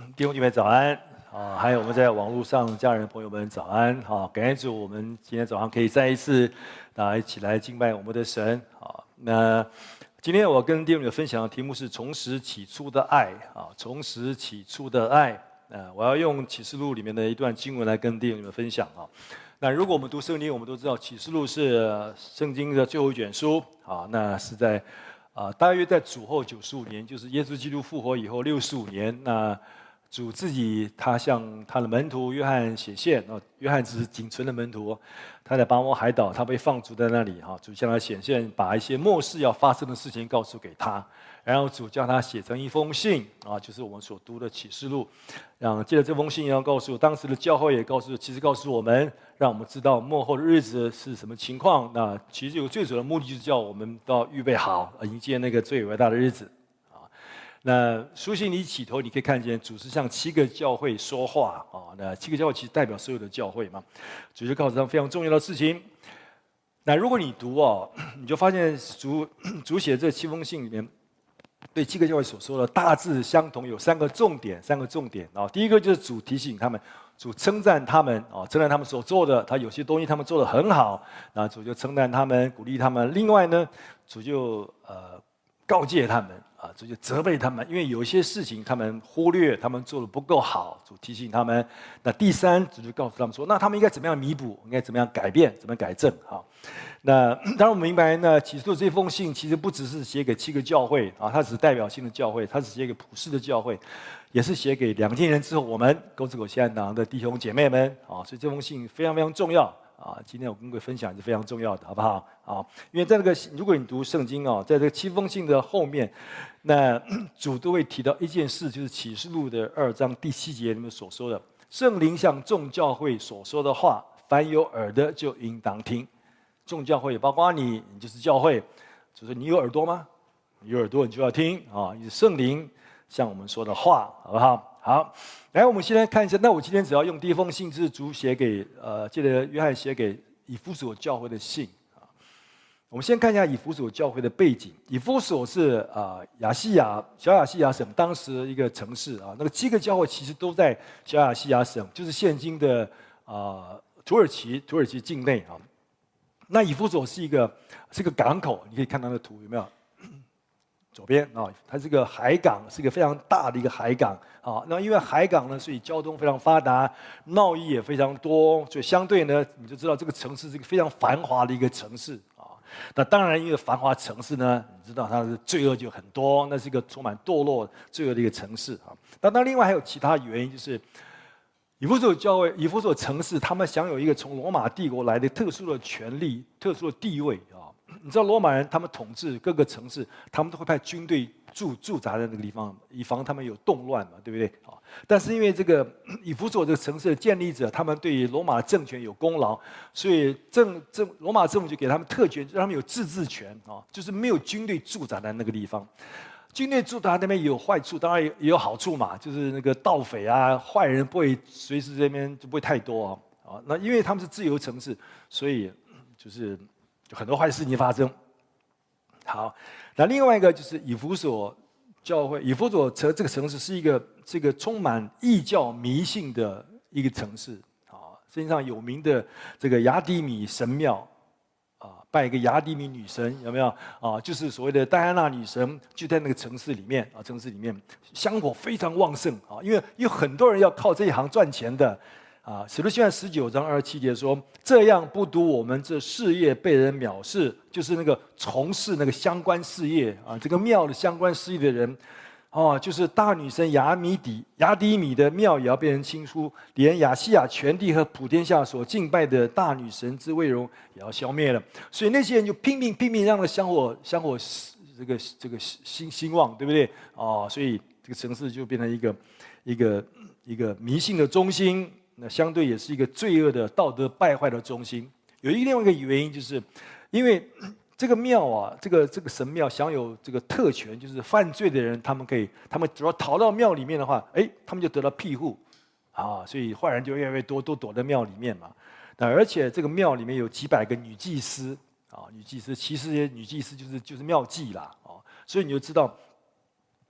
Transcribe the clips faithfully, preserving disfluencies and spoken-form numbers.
弟兄姐妹早安啊！还有我们在网络上家人朋友们早安啊！感谢主，我们今天早上可以再一次大家一起来敬拜我们的神啊！那今天我跟弟兄们分享的题目是从始起初的爱啊！从始起初的爱啊！我要用启示录里面的一段经文来跟弟兄们分享啊！那如果我们读圣经，我们都知道启示录是圣经的最后一卷书啊！那是在啊，大约在主后九十五年，就是耶稣基督复活以后六十五年，那主自己他向他的门徒约翰显现，啊，约翰只是仅存的门徒，他在巴摩海岛，他被放逐在那里，哈，主向他显现，把一些末世要发生的事情告诉给他，然后主叫他写成一封信，啊，就是我们所读的启示录，让借着这封信要告诉当时的教会，也告诉，其实告诉我们，让我们知道末后的日子是什么情况。那其实有最主要的目的就是叫我们都要预备好，迎接那个最伟大的日子。那书信一起头，你可以看见主是向七个教会说话啊。那七个教会其实代表所有的教会嘛，主是告诉他们非常重要的事情。那如果你读哦，你就发现主主写这七封信里面，对七个教会所说的大致相同，有三个重点，三个重点啊。第一个就是主提醒他们，主称赞他们啊，称赞他们所做的，他有些东西他们做得很好，那主就称赞他们，鼓励他们。另外呢，主就呃告诫他们。啊，主就责备他们，因为有一些事情他们忽略，他们做得不够好，主提醒他们。那第三，主就告诉他们说，那他们应该怎么样弥补，应该怎么样改变，怎么样改正。好，那当然我们明白，那启示录这封信其实不只是写给七个教会啊，它只是代表性的教会，它是写给普世的教会，也是写给两千年之后我们沟子口西安堂的弟兄姐妹们啊，所以这封信非常非常重要。啊，今天我跟各位分享是非常重要的，好不好？啊，因为在这个，如果你读圣经哦，在这个七封信的后面，那主都会提到一件事，就是启示录的二章第七节里面所说的，圣灵向众教会所说的话，凡有耳的就应当听。众教会包括你，你就是教会，就是你有耳朵吗？有耳朵你就要听啊，是圣灵向我们说的话，好不好？好，来，我们先来看一下。那我今天只要用第一封信，是主写给呃，记得约翰写给以弗所教会的信啊。我们先看一下以弗所教会的背景。以弗所是啊、呃、亚细亚小亚细亚省当时一个城市啊。那个七个教会其实都在小亚细亚省，就是现今的啊、呃、土耳其土耳其境内啊。那以弗所是一个是个港口，你可以看到那个图有没有？左边啊，它是个海港，是一个非常大的一个海港啊。那因为海港呢，所以交通非常发达，贸易也非常多，所以相对呢，你就知道这个城市是一个非常繁华的一个城市啊。那当然，因为繁华城市呢，你知道它的罪恶就很多，那是一个充满堕落、罪恶的一个城市啊。那当然，另外还有其他原因，就是以弗所教会、以弗所城市，他们享有一个从罗马帝国来的特殊的权利、特殊的地位啊。你知道罗马人他们统治各个城市，他们都会派军队驻驻扎在那个地方，以防他们有动乱嘛，对不对？啊，但是因为这个以弗所这个城市的建立者，他们对罗马政权有功劳，所以政政罗马政府就给他们特权，让他们有自治权啊，就是没有军队驻扎在那个地方。军队驻扎那边也有坏处，当然也有好处嘛，就是那个盗匪啊、坏人不会随时这边就不会太多啊。啊，那因为他们是自由城市，所以就是有很多坏事情发生。好，那另外一个就是以弗所教会，以弗所城这个城市是一个这个充满异教迷信的一个城市啊。世界上有名的这个雅迪米神庙啊，拜一个雅迪米女神，有没有啊？就是所谓的戴安娜女神，就在那个城市里面啊，城市里面香火非常旺盛啊，因为有很多人要靠这一行赚钱的。啊，使徒行传十九章二十七节说：“这样不独我们这事业被人藐视，就是那个从事那个相关事业啊，这个庙的相关事业的人，哦，就是大女神雅米底雅迪米的庙也要被人清出，连亚细亚全地和普天下所敬拜的大女神之威荣也要消灭了。所以那些人就拼命拼命让那香火香火这个这个兴兴旺，对不对？哦，所以这个城市就变成一个一个一个迷信的中心。”那相对也是一个罪恶的道德败坏的中心。有一另外一个原因，就是因为这个庙啊，这个这个神庙享有这个特权，就是犯罪的人，他们可以，他们只要逃到庙里面的话，哎，他们就得到庇护啊，所以坏人就越来越多，都躲在庙里面嘛。那而且这个庙里面有几百个女祭司啊，女祭司，其实女祭司就是就是庙妓啦啊，所以你就知道。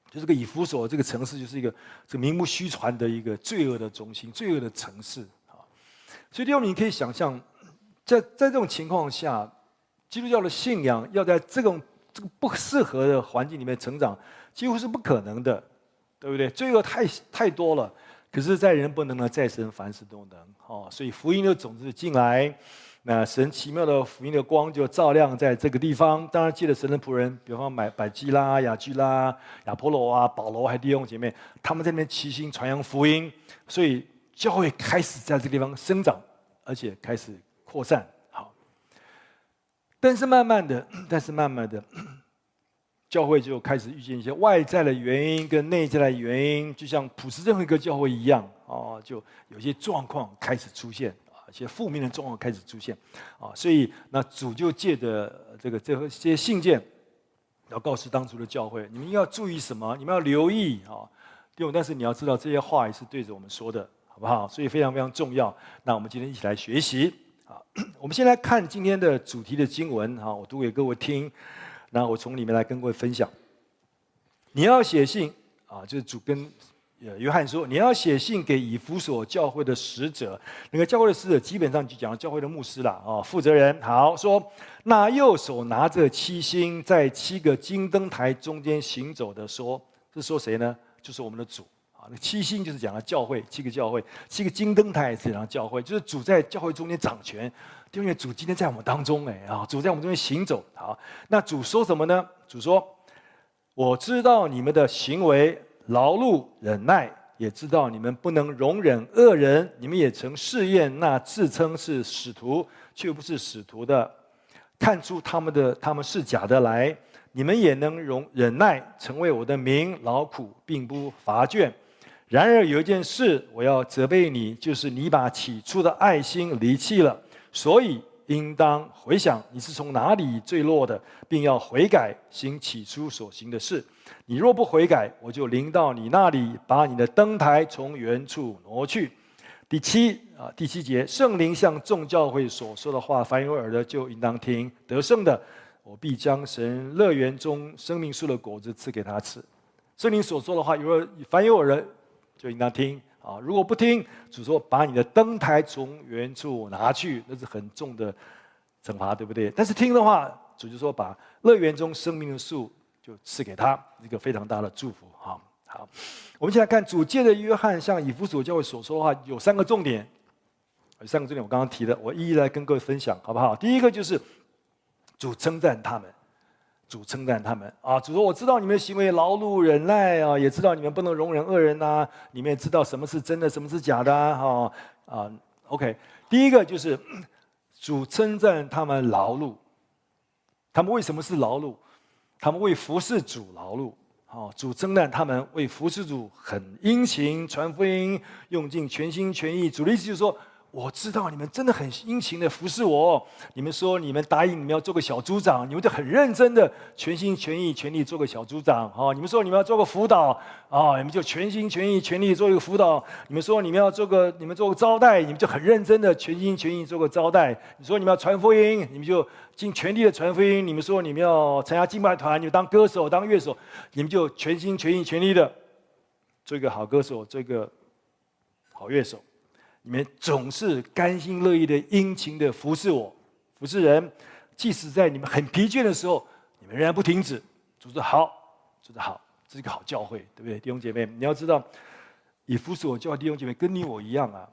就这个以弗所这个城市，就是一个这个名不虚传的一个罪恶的中心、罪恶的城市啊。所以弟兄，你可以想象，在在这种情况下，基督教的信仰要在这种这个不适合的环境里面成长，几乎是不可能的，对不对？罪恶太太多了，可是，在人不能呢，在神凡事都能哦。所以福音的种子进来。那神奇妙的福音的光就照亮在这个地方，当然借着神的仆人，比方买百基拉、雅居拉、亚波罗啊、保罗还有弟兄姐妹，他们在那边齐心传扬福音，所以教会开始在这个地方生长，而且开始扩散。好，但是慢慢的，但是慢慢的，教会就开始遇见一些外在的原因跟内在的原因，就像普世任何一个教会一样哦，就有些状况开始出现。一些负面的状况开始出现，啊，所以那主就借着这个这些信件，要告诉当初的教会，你们要注意什么？你们要留意啊，弟兄，但是你要知道这些话也是对着我们说的，好不好？所以非常非常重要。那我们今天一起来学习啊。我们先来看今天的主题的经文哈，我读给各位听，然后我从里面来跟各位分享。你要写信啊，就是主跟。约翰说：“你要写信给以弗所教会的使者，那个教会的使者基本上就讲教会的牧师啦，啊，负责人。好说，那右手拿着七星，在七个金灯台中间行走的说，是说谁呢？就是我们的主啊。那七星就是讲了教会，七个教会，七个金灯台是讲教会，就是主在教会中间掌权。因为主今天在我们当中，哎啊，主在我们中间行走。好，那主说什么呢？主说：我知道你们的行为。”劳碌忍耐，也知道你们不能容忍恶人。你们也曾试验那自称是使徒却不是使徒的，看出他们的他们是假的来。你们也能容忍耐，成为我的名劳苦，并不乏倦。然而有一件事我要责备你，就是你把起初的爱心离弃了。所以应当回想你是从哪里坠落的，并要悔改，行起初所行的事。你若不悔改，我就临到你那里，把你的灯台从原处挪去。第七啊，第七节，圣灵向众教会所说的话，凡有耳的就应当听。得胜的，我必将神乐园中生命树的果子赐给他吃。圣灵所说的话，有凡有耳的就应当听啊。如果不听，主说把你的灯台从原处拿去，那是很重的惩罚，对不对？但是听的话，主就说把乐园中生命的树。就赐给他一个非常大的祝福。好，好，我们现在看主借着约翰向以弗所教会所说的话，有三个重点。有三个重点，我刚刚提的，我一一来跟各位分享，好不好？第一个就是主称赞他们，主称赞他们啊！主说：“我知道你们的行为劳碌忍耐啊，也知道你们不能容忍恶人呐，你们也知道什么是真的，什么是假的啊。啊 ”OK， 第一个就是主称赞他们劳碌，他们为什么是劳碌？他们为服侍主劳碌，好，主称赞他们为服侍主很殷勤，传福音用尽全心全意。主的意思就是说，我知道你们真的很殷勤的服侍我。你们说你们答应你们要做个小组长，你们就很认真的全心全意全力做个小组长。好，你们说你们要做个辅导啊，你们就全心全意全力做一个辅导。你们说你们要做个你们做个招待，你们就很认真的全心全意做个招待。你说你们要传福音，你们就尽全力的传福音。你们说你们要参加敬拜团，你们当歌手当乐手，你们就全心全意全力的做一个好歌手，做一个好乐手。你们总是甘心乐意的、殷勤的服侍我，服侍人。即使在你们很疲倦的时候，你们仍然不停止。主说好，主说好，这是一个好教会，对不对，弟兄姐妹？你要知道，以弗所教会弟兄姐妹跟你我一样啊，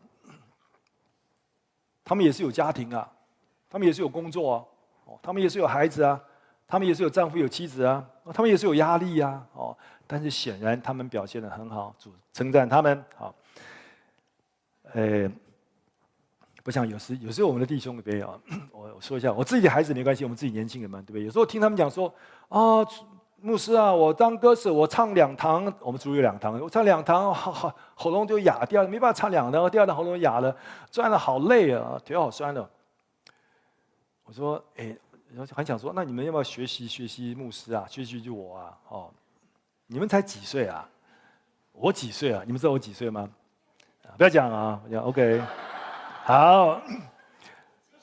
他们也是有家庭啊，他们也是有工作啊，哦，他们也是有孩子啊，他们也是有丈夫有妻子啊，他们也是有压力啊，哦，但是显然他们表现得很好，主称赞他们，好。呃，不像有时有时候我们的弟兄对啊，我我说一下，我自己的孩子没关系，我们自己年轻人嘛，对不对？有时候听他们讲说，啊，牧师啊，我当歌手，我唱两堂，我们组有两堂，我唱两堂，好好喉咙就哑掉了，没办法唱两堂，第二堂喉咙哑了，转了好累啊，腿好酸了。我说，哎，很想说，那你们要不要学习学习牧师啊？学习就我啊，哦，你们才几岁啊？我几岁啊？你们知道我几岁吗？不要讲啊，我讲 OK， 好。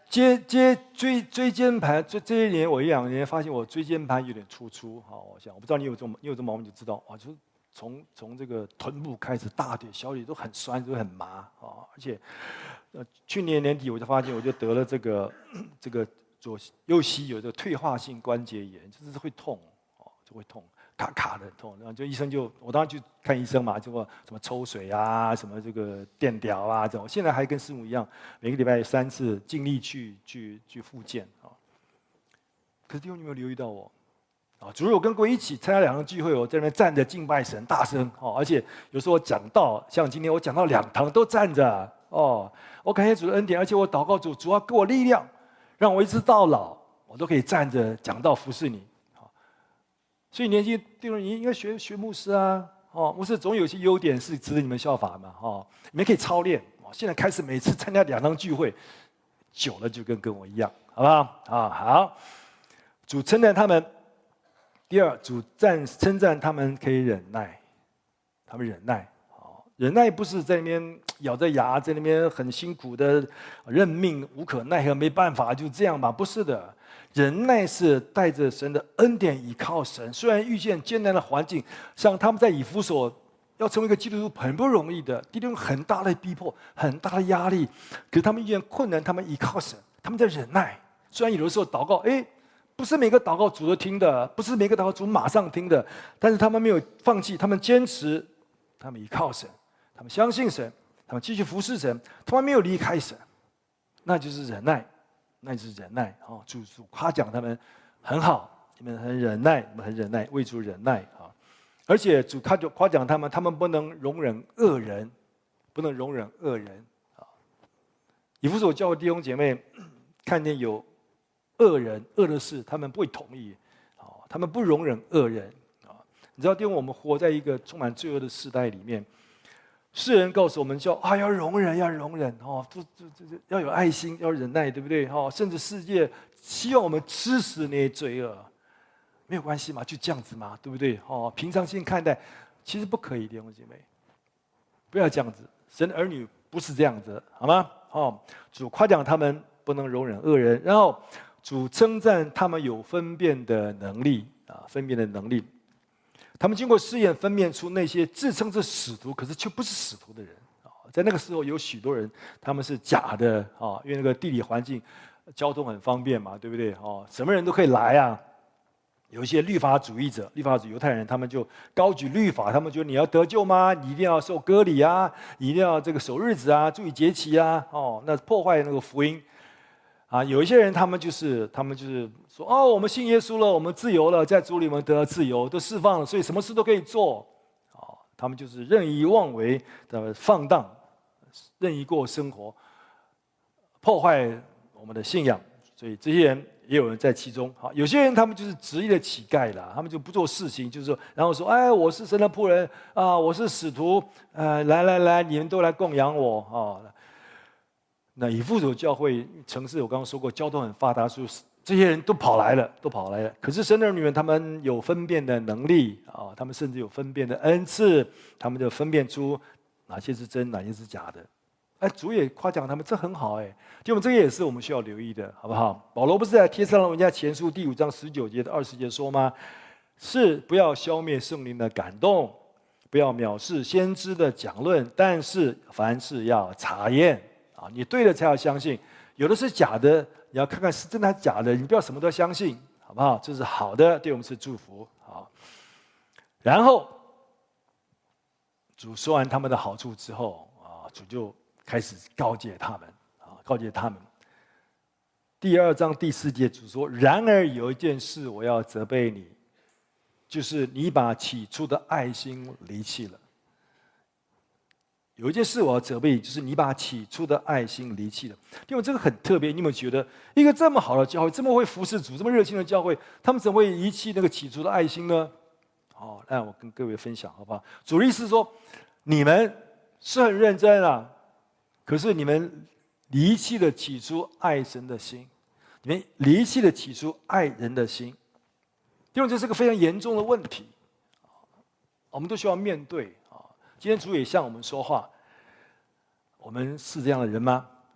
接接椎椎间盘，这这些年我一两年发现我椎间盘有点突出，好，我想我不知道你有这种你有这毛病就知道，哇，就是从从这个臀部开始，大腿、小腿都很酸，都很麻啊，而且，呃，去年年底我就发现我就得了这个这个左右膝有这个退化性关节炎，就是会痛哦，就会痛。卡卡的痛，然后就医生就我当时去看医生嘛，就说什么抽水啊，什么这个电疗啊这种。现在还跟师母一样，每个礼拜三次，尽力去去去复健啊。可是弟兄，你有没有留意到我？啊，主日我跟各位一起参加两堂聚会，我在那边站着敬拜神，大声哦，而且有时候我讲道，像今天我讲到两堂都站着哦，我感谢主的恩典，而且我祷告主，主要给我力量，让我一直到老，我都可以站着讲道服侍你。所以年轻弟兄，你应该学学牧师啊！哦，牧师总有些优点是值得你们效法嘛！哦，你们可以操练。哦，现在开始每次参加两堂聚会，久了就跟跟我一样，好不好？啊，好。主称赞他们。第二，主赞称赞他们可以忍耐，他们忍耐。哦，忍耐不是在那边咬着牙，在那边很辛苦的认命，无可奈何，没办法就这样吧？不是的。忍耐是带着神的恩典，依靠神。虽然遇见艰难的环境，像他们在以弗所要成为一个基督徒很不容易的，弟兄很大的逼迫，很大的压力。可是他们遇见困难，他们依靠神，他们在忍耐。虽然有的时候祷告，哎，不是每个祷告主都听的，不是每个祷告主马上听的，但是他们没有放弃，他们坚持，他们依靠神，他们相信神，他们继续服侍神，他们没有离开神，那就是忍耐。那就是忍耐啊！主主夸奖他们很好，你们很忍耐，你们很忍耐，为主忍耐啊！而且主夸就夸奖他们，他们不能容忍恶人，不能容忍恶人啊！以弗所教会弟兄姐妹看见有恶人、恶的事，他们不会同意啊，他们不容忍恶人啊！你知道，弟兄，我们活在一个充满罪恶的时代里面。世人告诉我们叫啊，要容忍，要容忍哦，这这这这要有爱心，要忍耐，对不对？哦，甚至世界希望我们吃死那些罪恶，没有关系嘛，就这样子嘛，对不对？哦，平常心看待，其实不可以，弟兄姐妹，不要这样子。神的儿女不是这样子，好吗？哦，主夸奖他们不能容忍恶人，然后主称赞他们有分辨的能力啊，分辨的能力。他们经过试验，分辨出那些自称是使徒，可是却不是使徒的人。在那个时候，有许多人他们是假的啊，因为那个地理环境、交通很方便嘛，对不对？哦，什么人都可以来啊。有一些律法主义者、律法主犹太人，他们就高举律法，他们觉得你要得救吗？你一定要受割礼啊，你一定要这个守日子啊，注意节期啊，哦，那破坏那个福音。啊，有一些人，他们就是，他们就是说，哦，我们信耶稣了，我们自由了，在主里面得到自由，都释放了，所以什么事都可以做。啊，他们就是任意妄为的放荡，任意过生活，破坏我们的信仰。所以这些人也有人在其中。好，有些人他们就是职业的乞丐啦，他们就不做事情，就是说，然后说，哎，我是神的仆人啊，我是使徒，呃，来来来，你们都来供养我啊。那以弗所教会城市，我刚刚说过，交通很发达，所以这些人都跑来了，都跑来了。可是神的儿女们，他们有分辨的能力啊，他们甚至有分辨的恩赐，他们就分辨出哪些是真，哪些是假的。哎，主也夸奖他们，这很好哎。就我们这个也是我们需要留意的，好不好？保罗不是在帖撒罗尼迦前书第五章十九节到二十节说吗？是不要消灭圣灵的感动，不要藐视先知的讲论，但是凡事要查验。啊，你对了才要相信，有的是假的，你要看看是真的还是假的，你不要什么都相信，好不好？这是好的，对我们是祝福。好，然后主说完他们的好处之后，啊，主就开始告诫他们，啊，告诫他们。第二章第四节，主说：“然而有一件事我要责备你，就是你把起初的爱心离弃了。”有一件事我要责备你，就是你把起初的爱心离弃了。因为这个很特别，你有没有觉得一个这么好的教会，这么会服侍主、这么热心的教会，他们怎么会遗弃那个起初的爱心呢？哦，那我跟各位分享好不好？主的意思是说，你们是很认真啊，可是你们离弃了起初爱神的心，你们离弃了起初爱人的心，因为这是个非常严重的问题，我们都需要面对。今天主也向我们说话，我们是这样的人吗？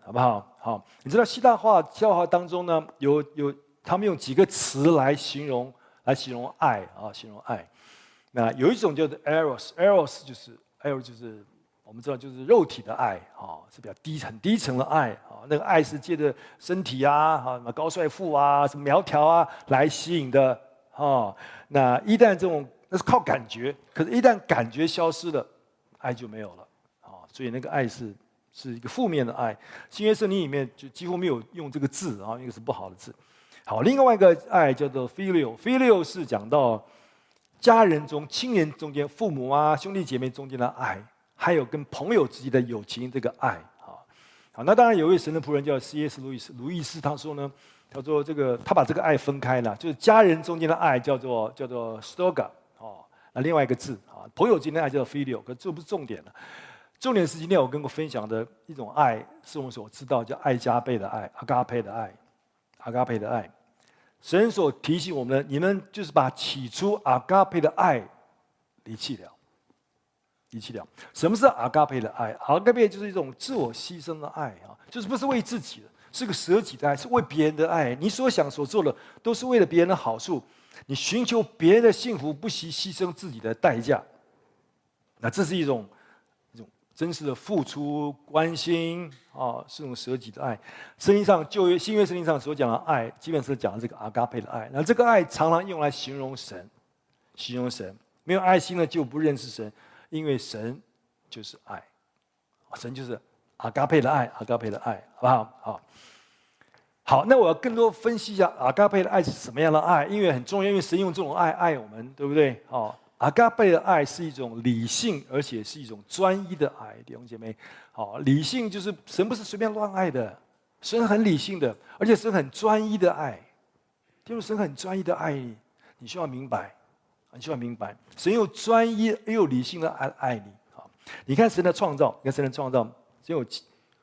好不好？好，你知道希腊话希腊话当中呢，有有他们用几个词来形容来形容爱啊，形容爱。那有一种叫做 eros，eros 就是 eros 就是我们知道就是肉体的爱啊，是比较低很低层的爱啊。那个爱是借着身体啊，哈，什么高帅富啊，什么苗条啊来吸引的啊。那一旦这种那是靠感觉，可是一旦感觉消失了，爱就没有了啊。所以那个爱是。是一个负面的爱，新约圣经里面就几乎没有用这个字啊，因为是不好的字。好，另外一个爱叫做 filial，filial 是讲到家人中、亲人中间、父母啊、兄弟姐妹中间的爱，还有跟朋友之间的友情这个爱啊。好，那当然有一位神的仆人叫 C S 路易斯，路易斯他说呢，他说这个他把这个爱分开了，就是家人中间的爱叫做叫做 storge 哦，那另外一个字啊，朋友之间的爱叫做 filial， 可这不是重点了。重点是今天我跟我分享的一种爱，是我们所知道叫爱加倍的爱，阿嘎佩的爱，阿嘎佩的爱。神所提醒我们的，你们就是把起初阿嘎佩的爱离弃了，离弃了。什么是阿嘎佩的爱？阿嘎佩就是一种自我牺牲的爱啊，就是不是为自己的，是个舍己的爱，是为别人的爱。你所想所做的都是为了别人的好处，你寻求别人的幸福，不惜牺牲自己的代价。那这是一种。真实的付出、关心啊，是种舍己的爱。圣经上旧约、新约圣经上所讲的爱，基本是讲这个阿嘎佩的爱。那这个爱常常用来形容神，形容神。没有爱心的就不认识神，因为神就是爱，神就是阿嘎佩的爱，阿嘎佩的爱，好不好？好，好。那我要更多分析一下阿嘎佩的爱是什么样的爱，因为很重要，因为神用这种爱爱我们，对不对？好。阿嘎贝的爱是一种理性，而且是一种专一的爱，弟兄姐妹。好，理性就是神不是随便乱爱的，神很理性的，而且神很专一的爱。因为神很专一的爱你，你需要明白，你需要明白，神又专一又有理性的爱爱你。好，你看神的创造，你看神的创造，只有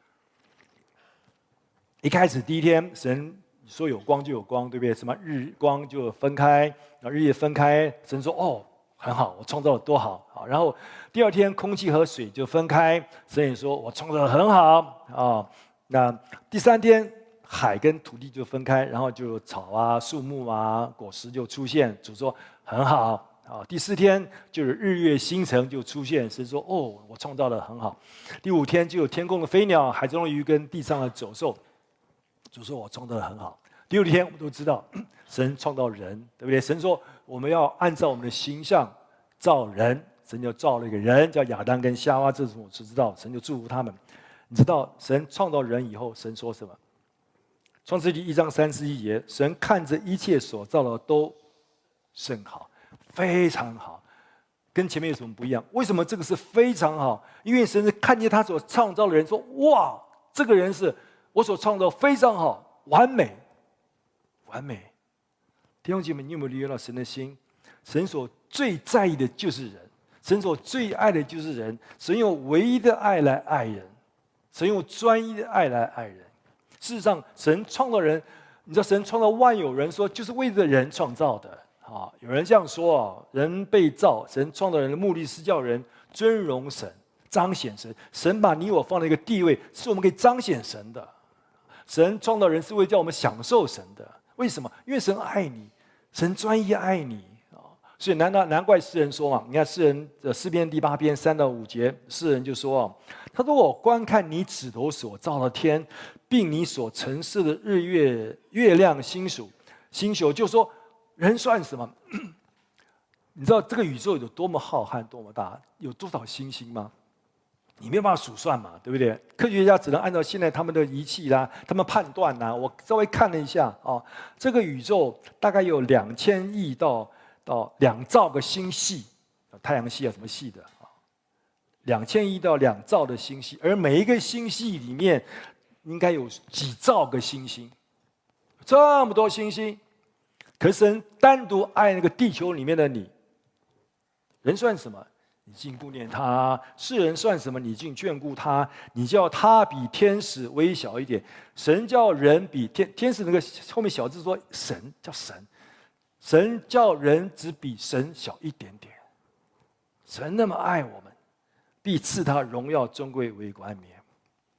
一开始第一天，神说有光就有光，对不对？什么日光就分开，然后日夜分开，神说哦。很好，我创造的多好，好。然后第二天，空气和水就分开，神也说我创造的很好啊。那第三天，海跟土地就分开，然后就草啊、树木啊、果实就出现，主说很好啊。第四天就是日月星辰就出现，神说哦，我创造的很好。第五天就有天空的飞鸟、海中的鱼跟地上的走兽，主说我创造的很好。第六天我们都知道，神创造人，对不对？神说我们要按照我们的形象造人，神就造了一个人，叫亚当跟夏娃，这是我知道，神就祝福他们。你知道神创造人以后，神说什么？创世纪一章三十一节，神看着一切所造的都甚好，非常好，跟前面有什么不一样？为什么这个是非常好？因为神是看见他所创造的人，说哇，这个人是我所创造非常好，完美。完美，弟兄姐妹，你有没有理解到神的心？神所最在意的就是人，神所最爱的就是人。神用唯一的爱来爱人，神用专一的爱来爱人。事实上，神创造人，你知道，神创造万有人说就是为了人创造的啊。有人这样说啊，人被造，神创造人的目的是叫人尊荣神、彰显神。神把你我放在一个地位，是我们可以彰显神的。神创造人是为叫我们享受神的。为什么？因为神爱你，神专一爱你啊！所以难道难怪诗人说嘛？你看诗人的诗篇第八篇三到五节，诗人就说啊，他说我观看你指头所造的天，并你所陈设的日月、月亮、星宿、星宿，就说人算什么？你知道这个宇宙有多么浩瀚、多么大，有多少星星吗？你没有办法数算嘛，对不对？科学家只能按照现在他们的仪器啦，他们判断啦。我稍微看了一下啊，这个宇宙大概有两千亿到到两兆个星系，太阳系啊什么系的啊，两千亿到两兆的星系，而每一个星系里面应该有几兆个星星，这么多星星，可是神单独爱那个地球里面的你，人算什么？你竟顾念他，世人算什么？你竟眷顾他？你叫他比天使微小一点。神叫人比天天使那个后面小字说神叫神，神叫人只比神小一点点。神那么爱我们，必赐他荣耀尊贵为冠冕。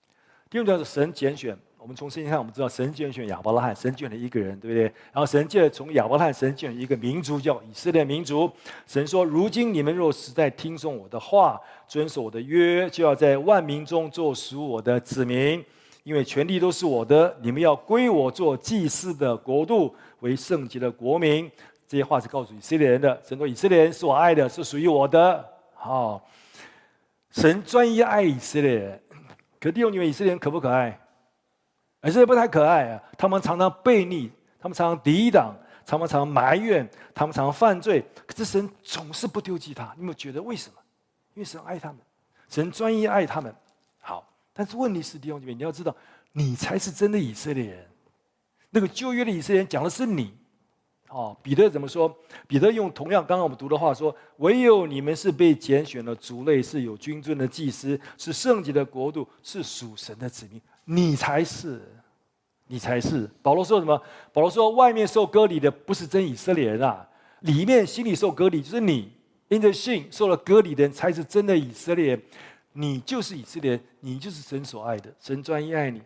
第六讲是神拣选。我们从圣经看，我们知道神拣选亚伯拉罕，神拣选了一个人，对不对？然后神借着从亚伯拉罕，神拣选一个民族叫以色列民族。神说：如今你们若实在听从我的话，遵守我的约，就要在万民中做属我的子民。因为权力都是我的，你们要归我做祭司的国度，为圣洁的国民。这些话是告诉以色列人的。神说：以色列人是我爱的，是属于我的。好、哦，神专一爱以色列人。可弟兄姊妹，以色列人可不可爱？以色列不太可爱啊！他们常常悖逆，他们常常抵挡，他们常常埋怨，他们常常犯罪。可是神总是不丢弃他。你有没有觉得为什么？因为神爱他们，神专一爱他们。好，但是问题是，弟兄姐妹，你要知道，你才是真的以色列人。那个旧约的以色列人讲的是你。哦，彼得怎么说？彼得用同样刚刚我们读的话说：“唯有你们是被拣选的族类，是有君尊的祭司，是圣洁的国度，是属神的子民。”你才是，你才是。保罗说什么？保罗说：“外面受割礼的不是真以色列人啊，里面心里受割礼就是你。因着信受了割礼的人才是真的以色列人。你就是以色列人，你就是神所爱的，神专一爱你。”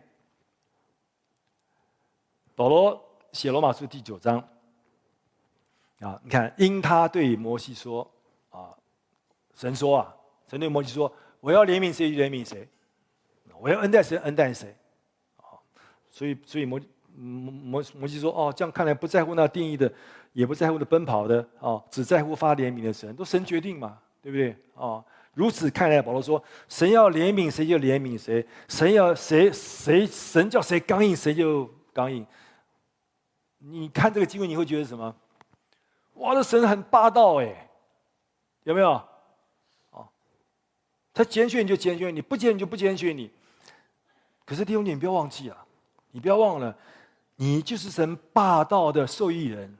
保罗写罗马书第九章啊，你看，因他对摩西说啊，神说啊，神对摩西说：“我要怜悯谁就怜悯谁。”我要恩待谁，恩待谁，啊，所以所以摩摩摩西说：“哦，这样看来不在乎那定义的，也不在乎那奔跑的，哦，只在乎发怜悯的神，都神决定嘛，对不对？哦，如此看来，保罗说，神要怜悯谁就怜悯谁，神要谁谁神叫谁刚硬谁就刚硬。你看这个经文，你会觉得什么？哇，这神很霸道哎，有没有？哦，他拣选你就拣选你，不拣选你就不拣选你。”可是弟兄姐妹，你不要忘记了，你不要忘了，你就是神霸道的受益人。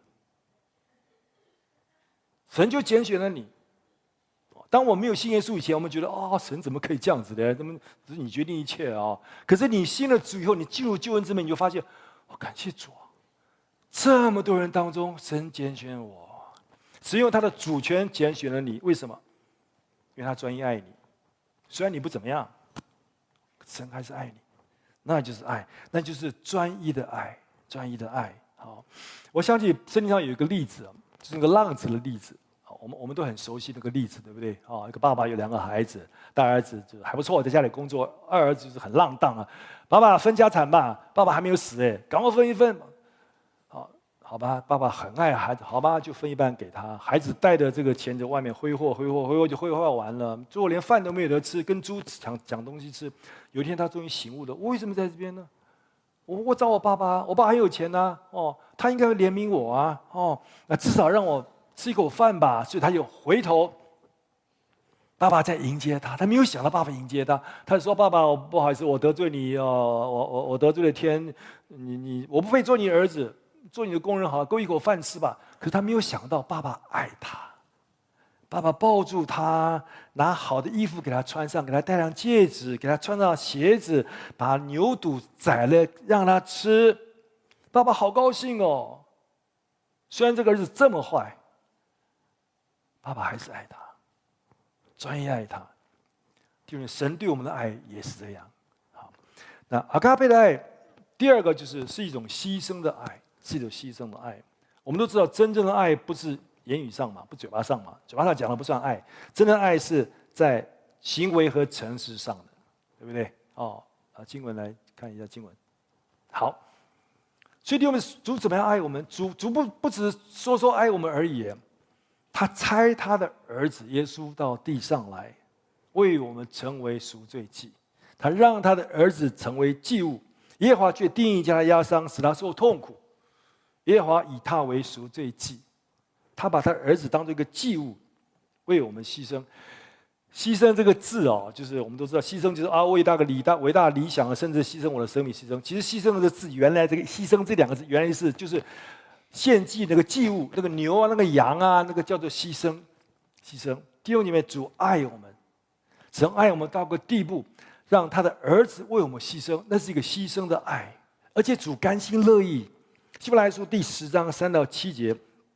神就拣选了你。当我没有信耶稣以前，我们觉得啊、哦，神怎么可以这样子的？怎么只是你决定一切啊、哦？可是你信了主以后，你进入救恩之门，你就发现，哦，感谢主啊！这么多人当中，神拣选我，使用他的主权拣选了你。为什么？因为他专一爱你，虽然你不怎么样，神还是爱你。那就是爱，那就是专一的爱，专一的爱。好，我想起圣经上有一个例子，就是那个浪子的例子。我们我们都很熟悉那个例子，对不对？啊，一个爸爸有两个孩子，大儿子就还不错，在家里工作；二儿子就是很浪荡啊。爸爸分家产吧，爸爸还没有死哎，赶快分一份。好，好吧，爸爸很爱孩子，好吧，就分一半给他。孩子带着这个钱在外面挥霍，挥霍，挥霍就挥霍完了，最后连饭都没有得吃，跟猪抢抢东西吃。有一天他终于醒悟了，我为什么在这边呢？我我找我爸爸，我爸很有钱呐、啊，哦，他应该会怜悯我啊，哦，那至少让我吃一口饭吧。所以他就回头，爸爸在迎接他，他没有想到爸爸迎接他，他说：“爸爸，我不好意思，我得罪你哦，我我我得罪了天，你你我不配做你儿子，做你的工人好了，给我一口饭吃吧。”可是他没有想到爸爸爱他。爸爸抱住他，拿好的衣服给他穿上，给他戴上戒指，给他穿上鞋子，把牛肚宰了让他吃。爸爸好高兴哦！虽然这个儿子这么坏，爸爸还是爱他，专一爱他。就是神对我们的爱也是这样。好，那阿嘎贝的爱，第二个就是是一种牺牲的爱，是一种牺牲的爱。我们都知道，真正的爱不是言语上嘛，不嘴巴上嘛，嘴巴上讲的不算爱，真正爱是在行为和诚实上的，对不对？哦，啊，经文来看一下经文。好，所以我们主怎么样爱我们？主主不不只是说说爱我们而已，他差他的儿子耶稣到地上来，为我们成为赎罪祭。他让他的儿子成为祭物，耶和华却定义将他压伤，使他受痛苦。耶和华以他为赎罪祭。他把他儿子当作一个祭物，为我们牺牲。牺牲这个字哦，就是我们都知道，牺牲就是啊，伟大的理大伟大的理想，甚至牺牲我的生命牺牲。其实牺牲这个字，原来这个牺牲这两个字，原来是就是献祭那个祭物，那个牛啊，那个羊啊，那个叫做牺牲。牺牲，弟兄姐妹，主爱我们，神爱我们到个地步，让他的儿子为我们牺牲，那是一个牺牲的爱，而且主甘心乐意。希伯来书第十章三到七节。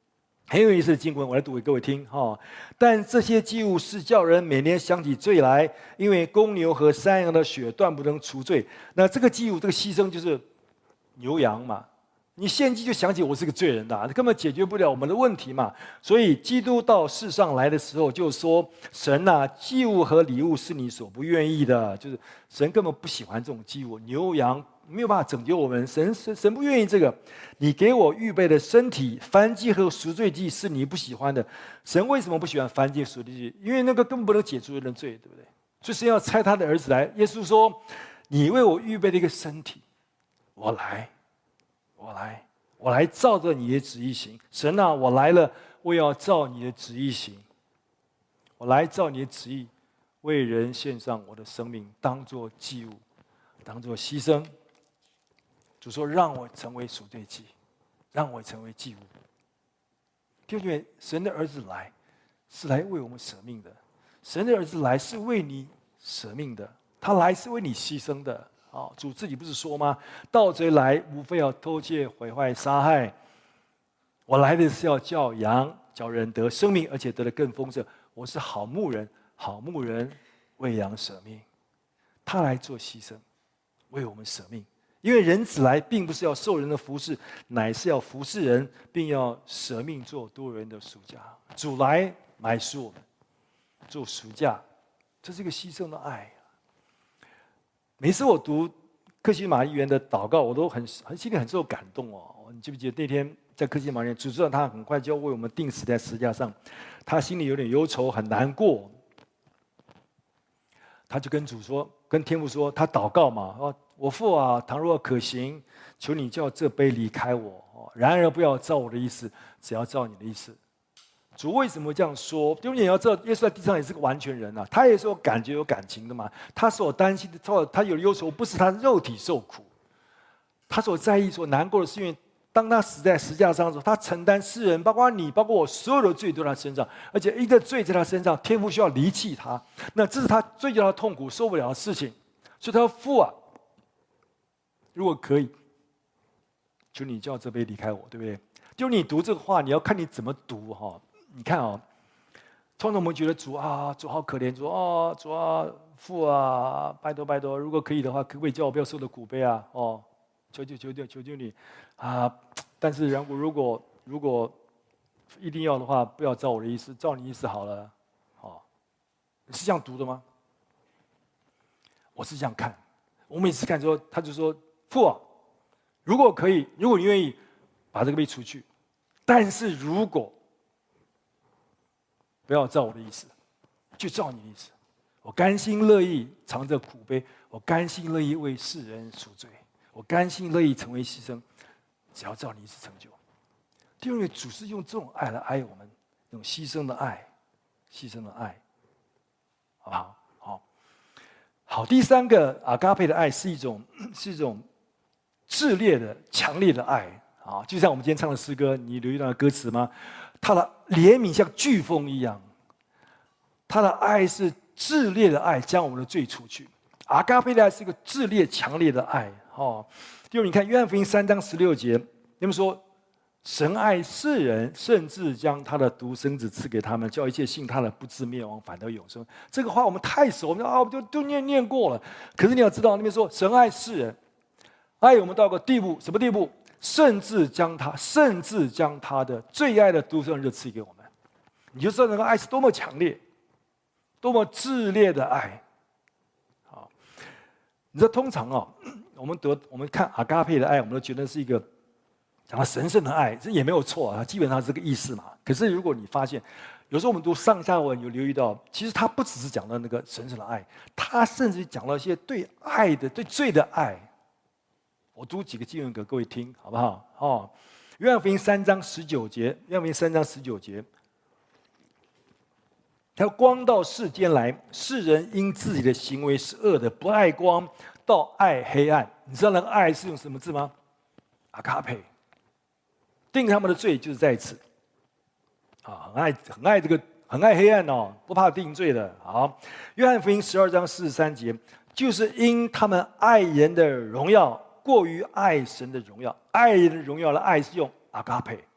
很有意思的经文，我来读给各位听哈。但这些祭物是叫人每年想起罪来，因为公牛和山羊的血断不能除罪。那这个祭物，这个牺牲就是牛羊嘛。你献祭就想起我是个罪人的，根本解决不了我们的问题嘛。所以基督到世上来的时候就说：“神啊，祭物和礼物是你所不愿意的，就是神根本不喜欢这种祭物，牛羊。”没有办法拯救我们，神神神不愿意这个。你给我预备的身体燔祭和赎罪祭是你不喜欢的。神为什么不喜欢燔祭赎罪祭？因为那个根本不能解除人的罪，对不对？所以神要差他的儿子来。耶稣说：“你为我预备了一个身体，我来，我来，我来照着你的旨意行。神啊，我来了，我要照你的旨意行。我来照你的旨意，为人献上我的生命，当作祭物，当作牺牲。”主说：“让我成为赎罪祭，让我成为祭物。”弟兄姐妹，神的儿子来，是来为我们舍命的。神的儿子来是为你舍命的，他来是为你牺牲的。啊，主自己不是说吗？盗贼来，无非要偷窃、毁坏、杀害。我来的是要叫羊，叫人得生命，而且得的更丰盛。我是好牧人，好牧人为羊舍命。他来做牺牲，为我们舍命。因为人子来，并不是要受人的服侍，乃是要服侍人，并要舍命做多人的赎价。主来买赎我们，做赎价，这是一个牺牲的爱。每次我读克西玛议员的祷告，我都很很心里很受感动哦。你记不记得那天在克西玛议员，主知道他很快就要为我们钉死在十字架上，他心里有点忧愁，很难过。他就跟主说，跟天父说，他祷告嘛，说：“我父啊，倘若可行，求你叫这杯离开我。然而不要照我的意思，只要照你的意思。”主为什么这样说？因为你要知道，耶稣在地上也是个完全人啊，他也是有感觉、有感情的嘛。他所担心的、他有忧愁，不是他肉体受苦，他所在意、所难过的是，因为当他死在十字架上的时候，他承担世人，包括你、包括我所有的罪都在他身上，而且一个罪在他身上，天父需要离弃他，那这是他最叫他痛苦、受不了的事情。所以他说：“父啊，如果可以，求你叫这杯离开我，对不对？”就你读这个话，你要看你怎么读哈。你看哦，通常我们觉得主啊，主好可怜，主啊，主啊，父啊，拜托拜托，如果可以的话，可不可以叫我不要受的苦悲啊？哦，求求求求求求你啊！但是如果如果如果一定要的话，不要照我的意思，照你意思好了。哦，你是这样读的吗？我是这样看。我每次看说，他就说：“父啊，如果可以，如果你愿意把这个杯除去，但是如果不要照我的意思，就照你的意思。我甘心乐意尝这苦杯，我甘心乐意为世人赎罪，我甘心乐意成为牺牲，只要照你意思成就。”弟兄们，主是用这种爱来爱我们，这种牺牲的爱，牺牲的爱，好不好？好，好。第三个阿嘎佩的爱是一种是一种炽烈的、强烈的爱啊，就像我们今天唱的诗歌，你留意到的歌词吗？他的怜悯像飓风一样，他的爱是炽烈的爱，将我们的罪除去。阿嘎佩的爱是一个炽烈、强烈的爱。哦，因为你看约翰福音三章十六节，他们说：“神爱世人，甚至将他的独生子赐给他们，叫一切信他的不至灭亡，反得永生。”这个话我们太熟，我们啊，我们就都念念过了。可是你要知道，那边说神爱世人，爱我们到个地步，什么地步？甚至将他，甚至将他的最爱的独生子赐给我们，你就知道那个爱是多么强烈，多么炽烈的爱。好，你知道通常啊、哦，我们得我们看阿嘎佩的爱，我们都觉得是一个讲到神圣的爱，这也没有错啊，基本上是这个意思嘛。可是如果你发现，有时候我们读上下文有留意到，其实他不只是讲到那个神圣的爱，他甚至讲到一些对爱的、对罪的爱。我读几个经文给各位听，好不好？哦，约翰福音三章十九节，约翰福音三章十九节，他说：“光到世间来，世人因自己的行为是恶的，不爱光，倒爱黑暗。”你知道那个爱是用什么字吗？阿嘎佩。定他们的罪就是在此。啊，很爱很爱这个，很爱黑暗哦，不怕定罪的。好，约翰福音十二章四十三节，就是因他们爱人的荣耀过于爱神的荣耀，爱人的荣耀的爱是用阿嘎佩，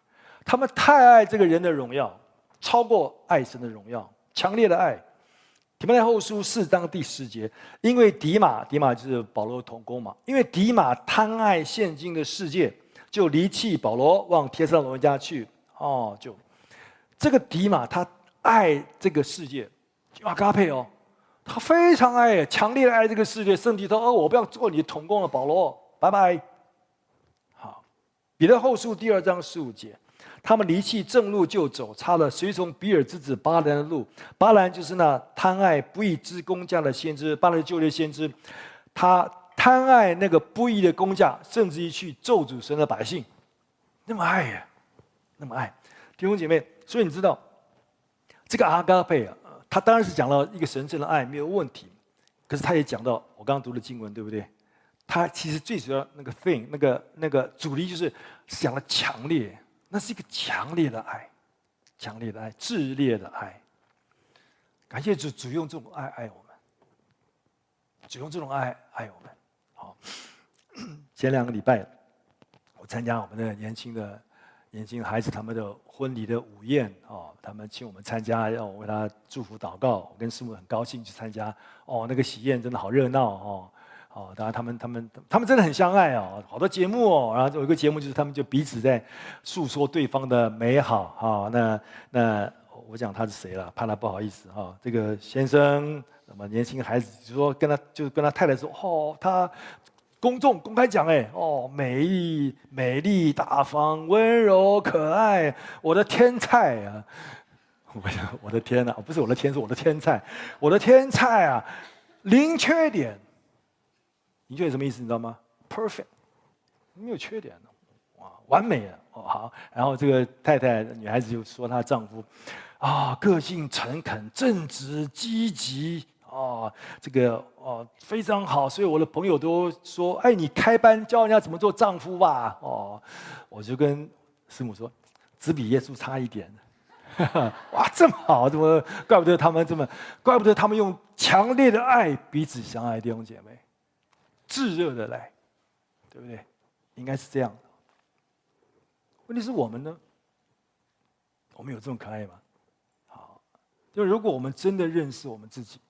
他们太爱这个人的荣耀，超过爱神的荣耀，强烈的爱。提摩太后书四章第十节，因为迪马，迪马就是保罗的同工嘛，因为迪马贪爱现今的世界，就离弃保罗，往帖撒罗尼迦去。哦，就这个迪马，他爱这个世界，就阿嘎佩哦，他非常爱，强烈的爱这个世界。圣经说：“哦，我不要做你的同工了，保罗，拜拜。”好，彼得后书第二章十五节。他们离弃正路就走差了，随从比尔之子巴兰的路。巴兰就是那贪爱不义之工价的先知，巴兰是旧约先知，他贪爱那个不义的工价，甚至于去咒诅神的百姓，那么爱呀，那么爱。弟兄姐妹，所以你知道这个阿嘎佩啊，他当然是讲到一个神圣的爱没有问题，可是他也讲到我刚刚读的经文，对不对？他其实最主要那个 thing 那个那个主题就是讲了强烈。那是一个强烈的爱，强烈的爱，炽烈的爱。感谢主，主用这种爱爱我们，主用这种爱爱我们。好，前两个礼拜，我参加我们的年轻的年轻孩子他们的婚礼的午宴哦，他们请我们参加，让我为他祝福祷告。我跟师母很高兴去参加。哦，那个喜宴真的好热闹哦。哦，当然他们他们他们真的很相爱哦，好多节目哦，然后有一个节目就是他们就彼此在诉说对方的美好哈、哦。那那我讲他是谁了，怕他不好意思哈、哦。这个先生，那么年轻孩子就说跟他就跟他太太说，哦，他公众公开讲哎，哦，美丽美丽大方温柔可爱，我的天菜啊！我我的天啊，不是我的天，是我的天菜，我的天菜啊，零缺点。零缺点什么意思？你知道吗 ？Perfect， 没有缺点的，哇，完美的哦。好，然后这个太太女孩子就说她丈夫，啊，个性诚恳、正直、积极，哦，这个哦非常好，所以我的朋友都说，哎，你开班教人家怎么做丈夫吧？哦，我就跟师母说，只比耶稣差一点。哇，这么好，怎么怪不得他们这么，怪不得他们用强烈的爱彼此相爱，弟兄姐妹。炙热的爱，对不对？应该是这样的。问题是我们呢？我们有这么可爱吗？好，就如果我们真的认识我们自己，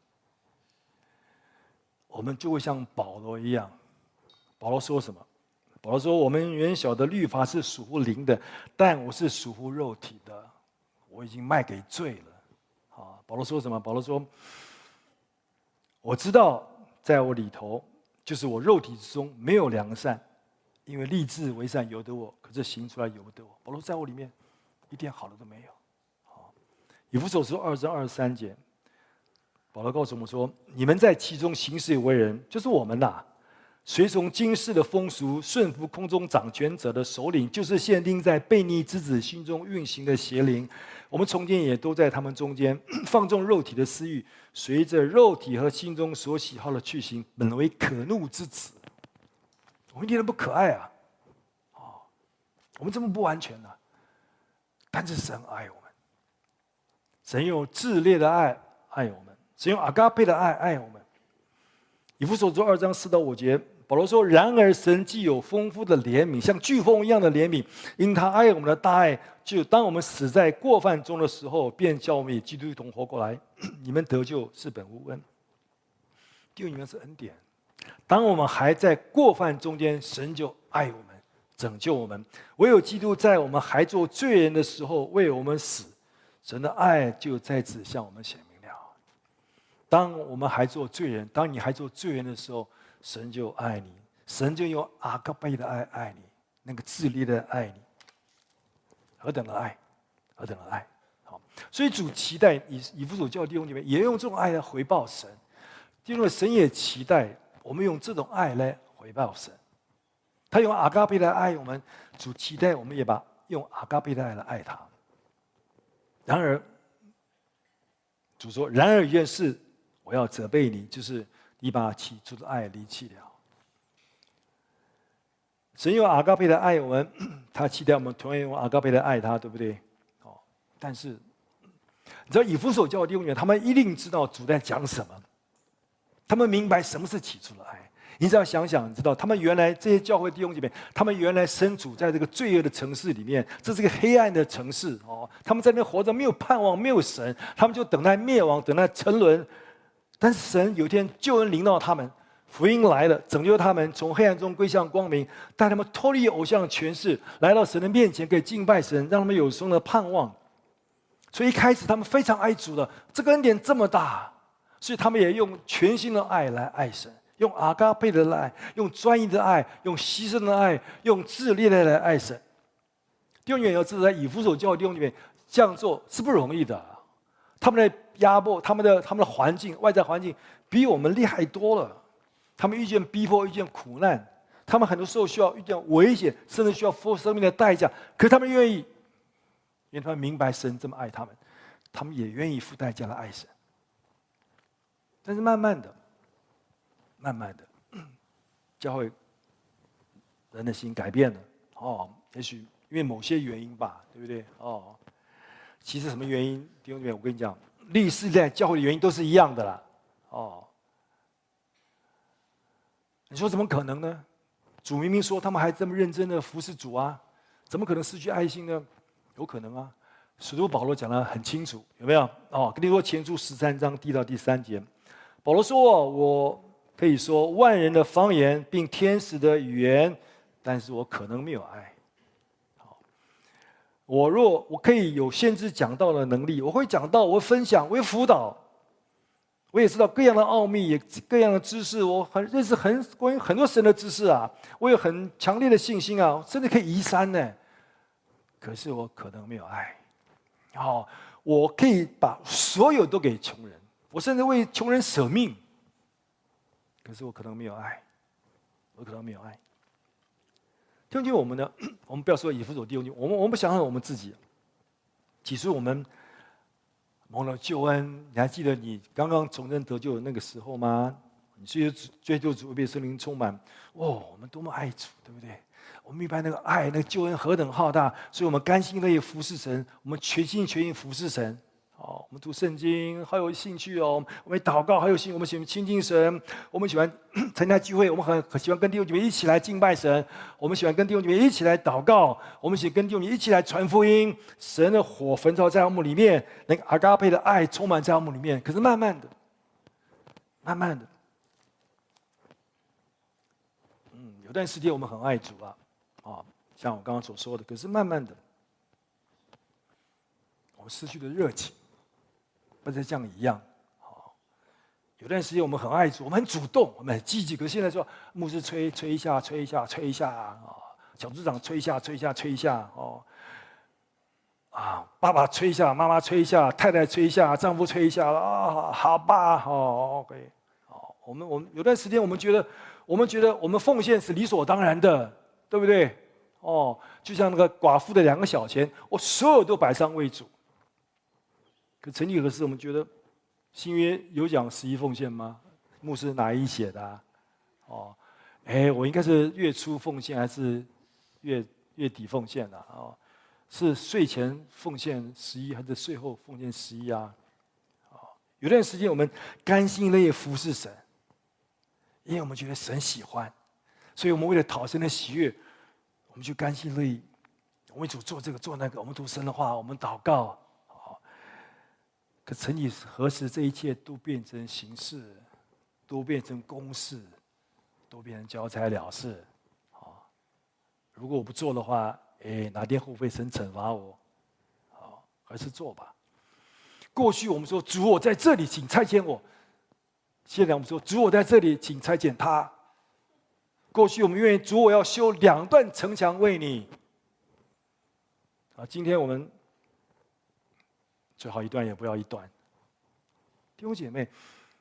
我们就会像保罗一样。保罗说什么？保罗说：“我们原晓得律法是属乎灵的，但我是属乎肉体的，我已经卖给罪了。”好，保罗说什么？保罗说：“我知道，在我里头。”就是我肉体之中没有良善，因为立志为善由得我，可是行出来由不得我。保罗在我里面一点好的都没有。好，以弗所书二章二十三节，保罗告诉我们说：你们在其中行事为人，就是我们呐、啊，随从今世的风俗，顺服空中掌权者的首领，就是限定在悖逆之子心中运行的邪灵。我们从前也都在他们中间放纵肉体的私欲，随着肉体和心中所喜好的去行，本为可怒之子。我们一点都不可爱啊！哦，我们这么不完全呢、啊？但是神爱我们，神用炽烈的爱爱我们，神用阿嘎佩的爱爱我们。以弗所书二章四到五节。保罗说：“然而神既有丰富的怜悯，像飓风一样的怜悯，因他爱我们的大爱，就当我们死在过犯中的时候，便叫我们与基督一同活过来。你们得救是本无恩，救你们是恩典。当我们还在过犯中间，神就爱我们，拯救我们。唯有基督在我们还做罪人的时候为我们死，神的爱就在此向我们显明了。当我们还做罪人，当你还做罪人的时候，神就爱你，神就用阿嘎贝的爱爱你，那个炽烈的爱你，何等的爱，何等的爱！好，所以主期待以以弗所教弟兄姐妹也用这种爱来回报神，因为神也期待我们用这种爱来回报神。他用阿嘎贝来爱我们，主期待我们也把用阿嘎贝的爱来爱他。然而，主说：“然而一件事，我要责备你，就是你把起初的爱离弃了。”神用阿嘎贝的爱我们，他期待我们同样用阿嘎贝的爱他，对不对？哦，但是你知道以弗所教的弟兄姐妹，他们一定知道主在讲什么，他们明白什么是起初的爱， 你只要想想，你知道他们原来这些教会弟兄姐妹，他们原来身处在这个罪恶的城市里面，这是个黑暗的城市哦。他们在那边活着，没有盼望，没有神，他们就等待灭亡，等待沉沦。但是神有一天救恩临到他们，福音来了，拯救他们从黑暗中归向光明，带他们脱离偶像的权势，来到神的面前，可以敬拜神，让他们有生的盼望。所以一开始他们非常爱主的，这个恩典这么大，所以他们也用全新的爱来爱神。用阿嘎佩的爱，用专一的爱，用牺牲的爱，用自立的爱来爱神。弟兄姐妹要知道，在以弗所教会弟兄姐妹这样做是不容易的。他们的压迫，他们的他们的环境，外在环境比我们厉害多了。他们遇见逼迫，遇见苦难，他们很多时候需要遇见危险，甚至需要付生命的代价。可是他们愿意，因为他们明白神这么爱他们，他们也愿意付代价来爱神。但是慢慢的。慢慢的，教会人的心改变了哦，也许因为某些原因吧，对不对？哦，其实什么原因？弟兄姐妹，我跟你讲，历世代教会的原因都是一样的啦。哦，你说怎么可能呢？主明明说他们还这么认真的服侍主啊，怎么可能失去爱心呢？有可能啊。使徒保罗讲得很清楚，有没有？哦，跟你说前书十三章第一到第三节，保罗说：“我。”可以说万人的方言，并天使的语言，但是我可能没有爱。好，我若我可以有先知讲道的能力，我会讲道，我会分享，我会辅导，我也知道各样的奥秘，也各样的知识，我很认识很关于很多神的知识啊，我有很强烈的信心啊，甚至可以移山呢。可是我可能没有爱。好，我可以把所有都给穷人，我甚至为穷人舍命。可是我可能没有爱，我可能没有爱。弟兄姐妹，我们呢？我们不要说以弗所弟兄姐妹，我们我们不想想我们自己。其实我们蒙了救恩，你还记得你刚刚重生得救的那个时候吗？你追求追求主，被圣灵充满，哦，我们多么爱主，对不对？我们明白那个爱，那个救恩何等浩大，所以我们甘心乐意服侍神，我们全心全意服侍神。哦，我们读圣经好有兴趣哦，我们祷告好有兴趣，我们喜欢亲近神，我们喜欢参加聚会，我们很很喜欢跟弟兄姐妹一起来敬拜神，我们喜欢跟弟兄姐妹一起来祷告，我们喜欢跟弟兄姐妹一起来传福音。神的火焚烧在我们里面，那个阿嘎佩的爱充满在我们里面。可是慢慢的，慢慢的，嗯，有段时间我们很爱主啊，啊，像我刚刚所说的。可是慢慢的，我们失去了热情。不再像一样，好，有段时间我们很爱主，我们很主动，我们很积极。可是现在说，牧师吹吹一下，吹一下，吹一下啊，小组长吹一下，吹一下，吹一下哦，啊，爸爸吹一下，妈妈吹一下，太太吹一下，丈夫吹一下啊，好吧，哦 ，OK， 好，我们我们有段时间我们觉得，我们觉得我们奉献是理所当然的，对不对？哦，就像那个寡妇的两个小钱，我所有都摆上为主。可曾几何时，我们觉得新约有讲十一奉献吗？牧师哪一写的啊？哦，哎，我应该是月初奉献还是月月底奉献的啊？哦，是税前奉献十一还是税后奉献十一啊？哦，有段时间我们甘心乐意服侍神，因为我们觉得神喜欢，所以我们为了讨神的喜悦，我们就甘心乐意为主做这个做那个。我们读神的话，我们祷告。可曾几何时，这一切都变成形式，都变成公式，都变成交差了事。好，如果我不做的话，哎，哪天会不会神惩罚我？好，还是做吧。过去我们说主，我在这里，请差遣我；现在我们说主，我在这里，请差遣他。过去我们愿意主，我要修两段城墙为你。啊，今天我们。最好一段也不要一段。弟兄姐妹，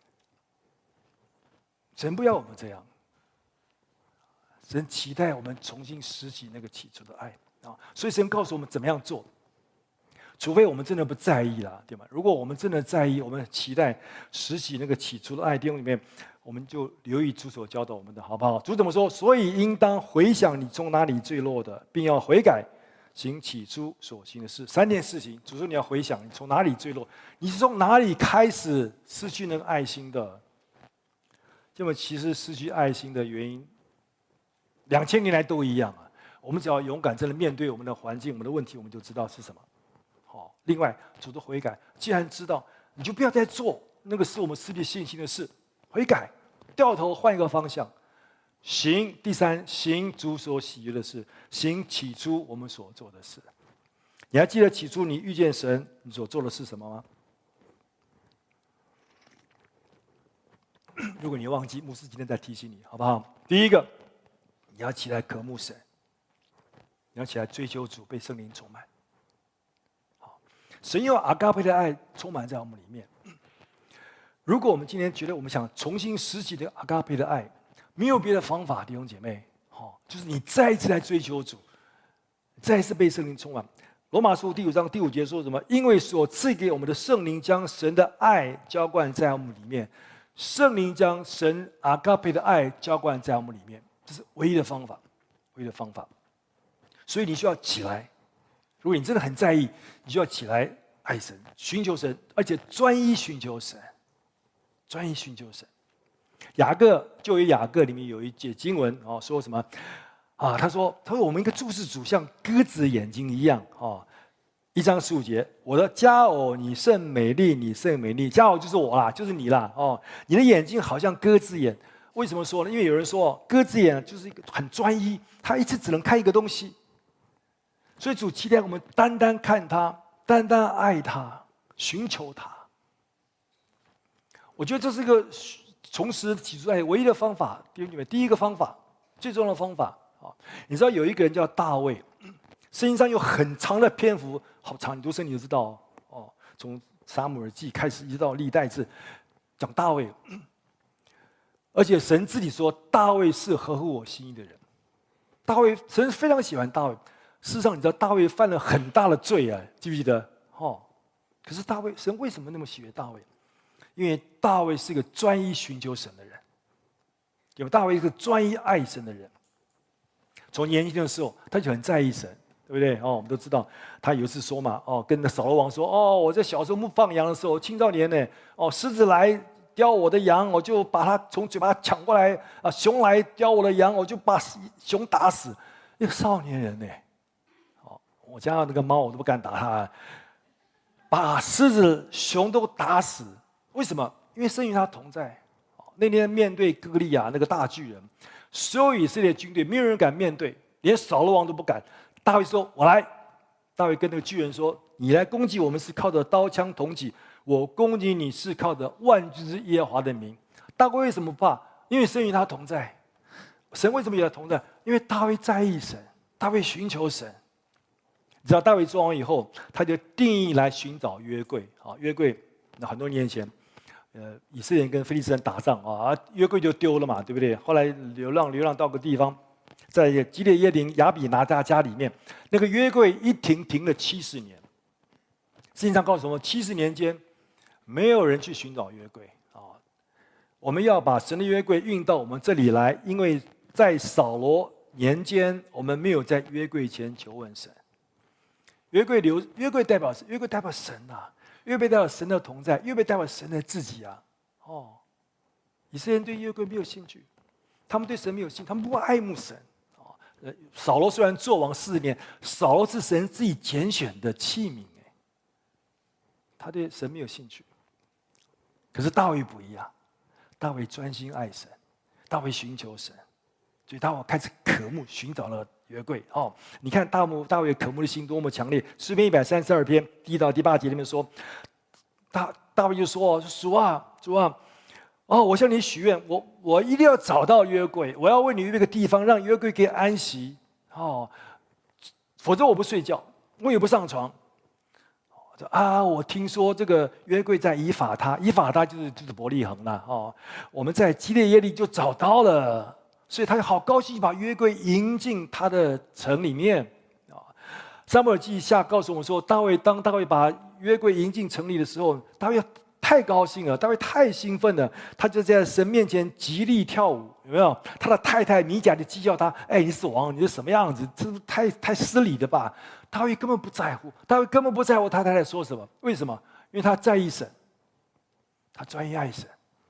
神不要我们这样，神期待我们重新拾起那个起初的爱啊！所以神告诉我们怎么样做，除非我们真的不在意啦，对吗？如果我们真的在意，我们期待拾起那个起初的爱，弟兄里面，我们就留意主所教导我们的，好不好？主怎么说？所以应当回想你从哪里坠落的，并要悔改。行起初所行的事，三件事情。主说你要回想，你从哪里坠落？你是从哪里开始失去那个爱心的？ 那么其实失去爱心的原因，两千年来都一样啊。我们只要勇敢真的面对我们的环境、我们的问题，我们就知道是什么。好，另外主的悔改，既然知道，你就不要再做那个是我们失去信心的事，悔改，掉头换一个方向，行。第三，行主所喜悦的事，行起初我们所做的事。你还记得起初你遇见神，你所做的是什么吗？如果你忘记，牧师今天再提醒你，好不好？第一个，你要起来渴慕神，你要起来追求主，被圣灵充满。好，神用阿嘎培的爱充满在我们里面。如果我们今天觉得我们想重新拾起这个阿嘎培的爱，没有别的方法，弟兄姐妹，好，就是你再一次来追求主，再一次被圣灵充满。罗马书第五章第五节说什么？因为所赐给我们的圣灵将神的爱浇灌在我们里面。圣灵将神阿嘎培的爱浇灌在我们里面，这是唯一的方法，唯一的方法。所以你需要起来，如果你真的很在意，你就要起来爱神，寻求神，而且专一寻求神，专一寻求神。雅各就有雅各里面有一节经文哦，说什么啊？他说：“他说我们应该注视主，像鸽子的眼睛一样哦。”一章十五节，我的佳偶，你甚美丽，你甚美丽。佳偶就是我啦，就是你啦。哦，你的眼睛好像鸽子眼，为什么说呢？因为有人说，鸽子眼就是一个很专一，他一次只能看一个东西。所以主期待我们单单看他，单单爱他，寻求他。我觉得这是一个重拾起初爱唯一的方法。弟兄姐妹，第一个方法，最重要的方法啊，你知道有一个人叫大卫。圣经上有很长的篇幅，好长，你读圣经就知道哦。从撒母耳记开始，一直到历代志，讲大卫。而且神自己说，大卫是合乎我心意的人。大卫，神非常喜欢大卫。事实上，你知道大卫犯了很大的罪啊，记不记得？哦，可是大卫，神为什么那么喜悦大卫？因为大卫是一个专一寻求神的人，有大卫一个专一爱神的人。从年轻的时候，他就很在意神。对不对？哦，我们都知道，他有一次说嘛，哦，跟那扫罗王说，哦，我在小时候放羊的时候，青少年呢，哦，狮子来叼我的羊，我就把它从嘴巴抢过来，啊，熊来叼我的羊，我就把熊打死。一个少年人呢，哦，我家那个猫我都不敢打它，把狮子、熊都打死。为什么？因为神与他同在。那天面对歌利亚那个大巨人，所有以色列军队没有人敢面对，连扫罗王都不敢。大卫说：“我来。”大卫跟那个巨人说：“你来攻击我们是靠着刀枪铜戟，我攻击你是靠着万军之耶和华的名。”大卫为什么不怕？因为神与他同在。神为什么与他同在？因为大卫在意神，大卫寻求神。你知道大卫做完以后，他就定义来寻找约柜。啊，约柜那很多年前，呃，以色列人跟非利士人打仗啊，约柜就丢了嘛，对不对？后来流浪流浪到个地方。在基列耶林亚比拿大家里面，那个约柜一停停了七十年。圣经上告诉我们，七十年间没有人去寻找约柜啊。我们要把神的约柜运到我们这里来，因为在扫罗年间，我们没有在约柜前求问神。约柜留约柜代表是约柜代表神啊，约柜代表神的同在，约柜代表神的自己啊。哦，以色列人对约柜没有兴趣，他们对神没有兴趣，他们不爱慕神。扫罗虽然做王四十年，扫罗是神自己拣选的器皿，哎，他对神没有兴趣。可是大卫不一样，大卫专心爱神，大卫寻求神，所以大卫开始渴慕，寻找了约柜。哦，你看大卫大卫渴慕的心多么强烈！诗篇一百三十二篇第一到第八节里面说，大大卫就说：“主啊，主啊。”哦，我向你许愿，我我一定要找到约柜，我要为你预备个地方，让约柜可以安息。哦，否则我不睡觉，我也不上床。啊，我听说这个约柜在以法他，以法他就是就是伯利恒了。哦，我们在基列耶利就找到了，所以他就好高兴，把约柜迎进他的城里面。啊，撒母耳记下告诉我们说，大卫当大卫把约柜迎进城里的时候，大卫太高兴了，大卫太兴奋了，他就在神面前极力跳舞，有没有？他的太太米甲就讥笑他：“哎，你是王，你是什么样子？这是太太失礼的吧？”大卫根本不在乎，大卫根本不在乎他太太说什么。为什么？因为他在意神，他专一爱神，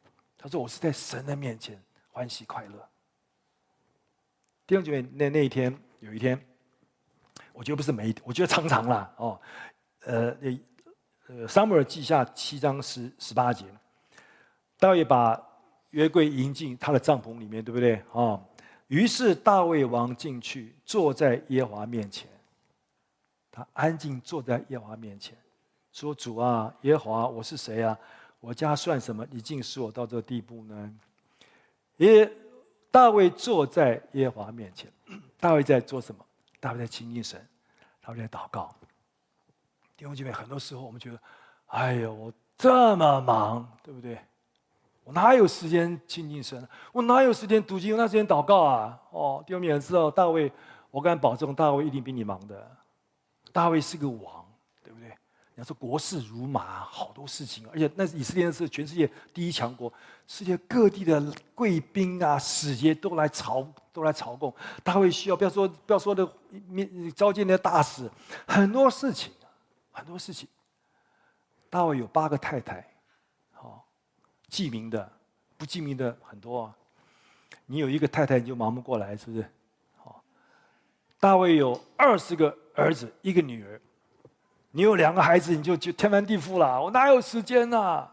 他说：“我是在神的面前欢喜快乐。”弟兄姐妹，那那一天有一天，我觉得不是每一天，我觉得常常啦哦，呃呃，撒母耳记下七章十十八节，大卫把约柜迎进他的帐篷里面，对不对？哦，于是大卫王进去，坐在耶和华面前。他安静坐在耶和华面前，说：“主啊，耶和华，我是谁啊？我家算什么？你竟使我到这个地步呢？”耶，大卫坐在耶和华面前。大卫在做什么？大卫在亲近神，大卫在祷告。弟兄姐妹，很多时候我们觉得，哎呦，我这么忙，对不对？我哪有时间亲近神？我哪有时间读经？哪有时间祷告啊？哦，弟兄姐妹知道，大卫，我敢保证，大卫一定比你忙的。大卫是个王，对不对？你要说国事如麻，好多事情，而且那以色列是全世界第一强国，世界各地的贵宾啊、使节都来朝都来朝贡。大卫需要不要说不要说的召见的大使，很多事情，很多事情。大卫有八个太太，好，记名的、不记名的很多啊。你有一个太太你就忙不过来，是不是？好，大卫有二十个儿子，一个女儿。你有两个孩子，你就就天翻地覆了。我哪有时间啊？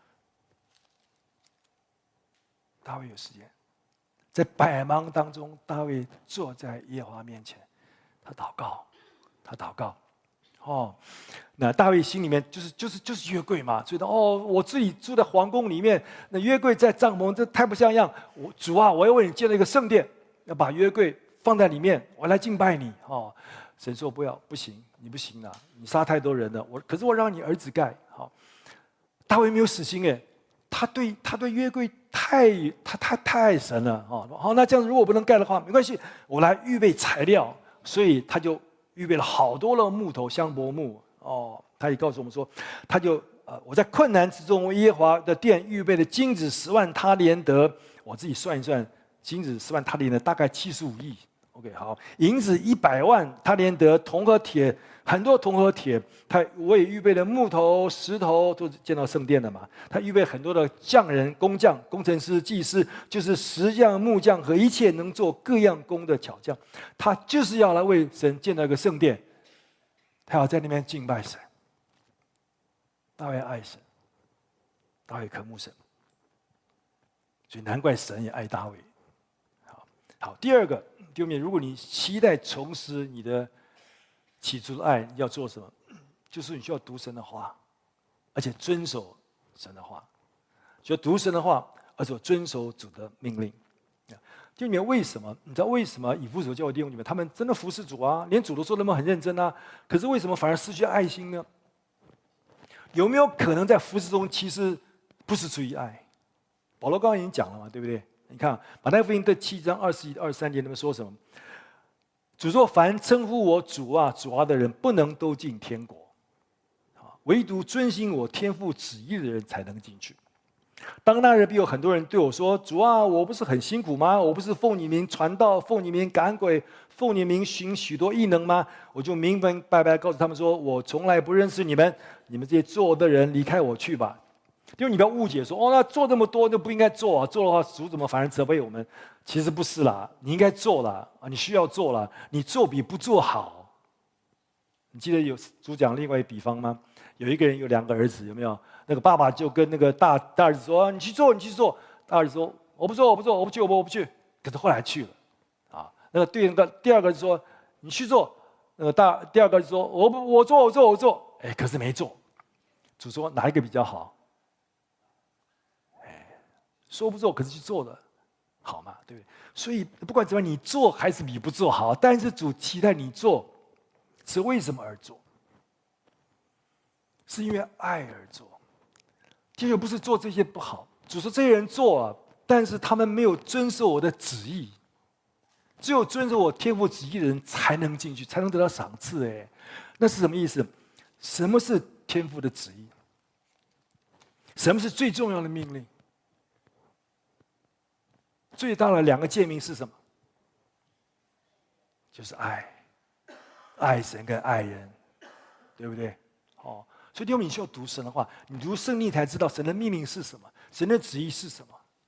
大卫有时间，在百忙当中，大卫坐在耶和华面前，他祷告，他祷告。哦，那大卫心里面就是就是就是约柜嘛，觉得哦，我自己住在皇宫里面，那约柜在帐篷，这太不像样。我主啊，我要为你建了一个圣殿，要把约柜放在里面，我来敬拜你。哦，神说不要，不行。你不行啊！你杀太多人了，我可是我让你儿子盖。好，大卫没有死心哎，他对他对约柜太他他太爱神了啊！好，那这样如果不能盖的话，没关系，我来预备材料，所以他就预备了好多的木头，香柏木哦。他也告诉我们说，他就呃我在困难之中，耶和华的殿预备的金子十万他连德，我自己算一算，金子十万他连德大概七十五亿。OK， 好，银子一百万他连德，铜和铁。很多铜和铁，他我也预备了木头、石头，都建到圣殿了嘛。他预备很多的匠人、工匠、工程师、技师，就是石匠、木匠和一切能做各样工的巧匠。他就是要来为神建造一个圣殿，他要在那边敬拜神。大卫爱神，大卫渴慕神，所以难怪神也爱大卫。好，好，第二个，弟兄们，如果你期待重拾你的起初的爱，要做什么？就是你需要读神的话，而且遵守神的话。就读神的话，而且遵守主的命令。弟兄们，为什么？你知道为什么以弗所教会弟兄姐妹他们真的服侍主啊，连主都说那么很认真啊？可是为什么反而失去爱心呢？有没有可能在服侍中其实不是出于爱？保罗刚刚已经讲了嘛，对不对？你看马太福音的七章二十一、二十三节，他们说什么？主说：“凡称呼我主啊、主啊的人，不能都进天国，唯独遵行我天父旨意的人才能进去。当那日必有很多人对我说：主啊，我不是很辛苦吗？我不是奉你名传道，奉你名赶鬼，奉你名行许多异能吗？我就明明白白告诉他们说：我从来不认识你们，你们这些做的人，离开我去吧。”因为你不要误解说，哦，那做这么多就不应该做啊，做的话主怎么反而责备我们？其实不是啦，你应该做啦，啊，你需要做啦，你做比不做好。你记得有主讲另外一个比方吗？有一个人有两个儿子，有没有？那个爸爸就跟那个大大儿子说：“你去做，你去做。”大儿子说：“我不做，我不做，我不去，我不我不去。”可是后来去了，啊，那个对那个第二个儿子说：“你去做。”那个大第二个儿子说：“我不，我做，我做，我做。”哎，可是没做。主说哪一个比较好？说不做，可是去做了，好嘛，对不对？所以不管怎么样，你做还是比不做好。但是主期待你做，是为什么而做？是因为爱而做。其实不是做这些不好，主说这些人做了，但是他们没有遵守我的旨意。只有遵守我天父旨意的人才能进去，才能得到赏赐。哎，那是什么意思？什么是天父的旨意？什么是最重要的命令？最大的两个诫命是什么？就是爱，爱神跟爱人，对不对？哦，所以弟兄们，你需要读神的话，你读圣经才知道神的命令是什么，神的旨意是什么。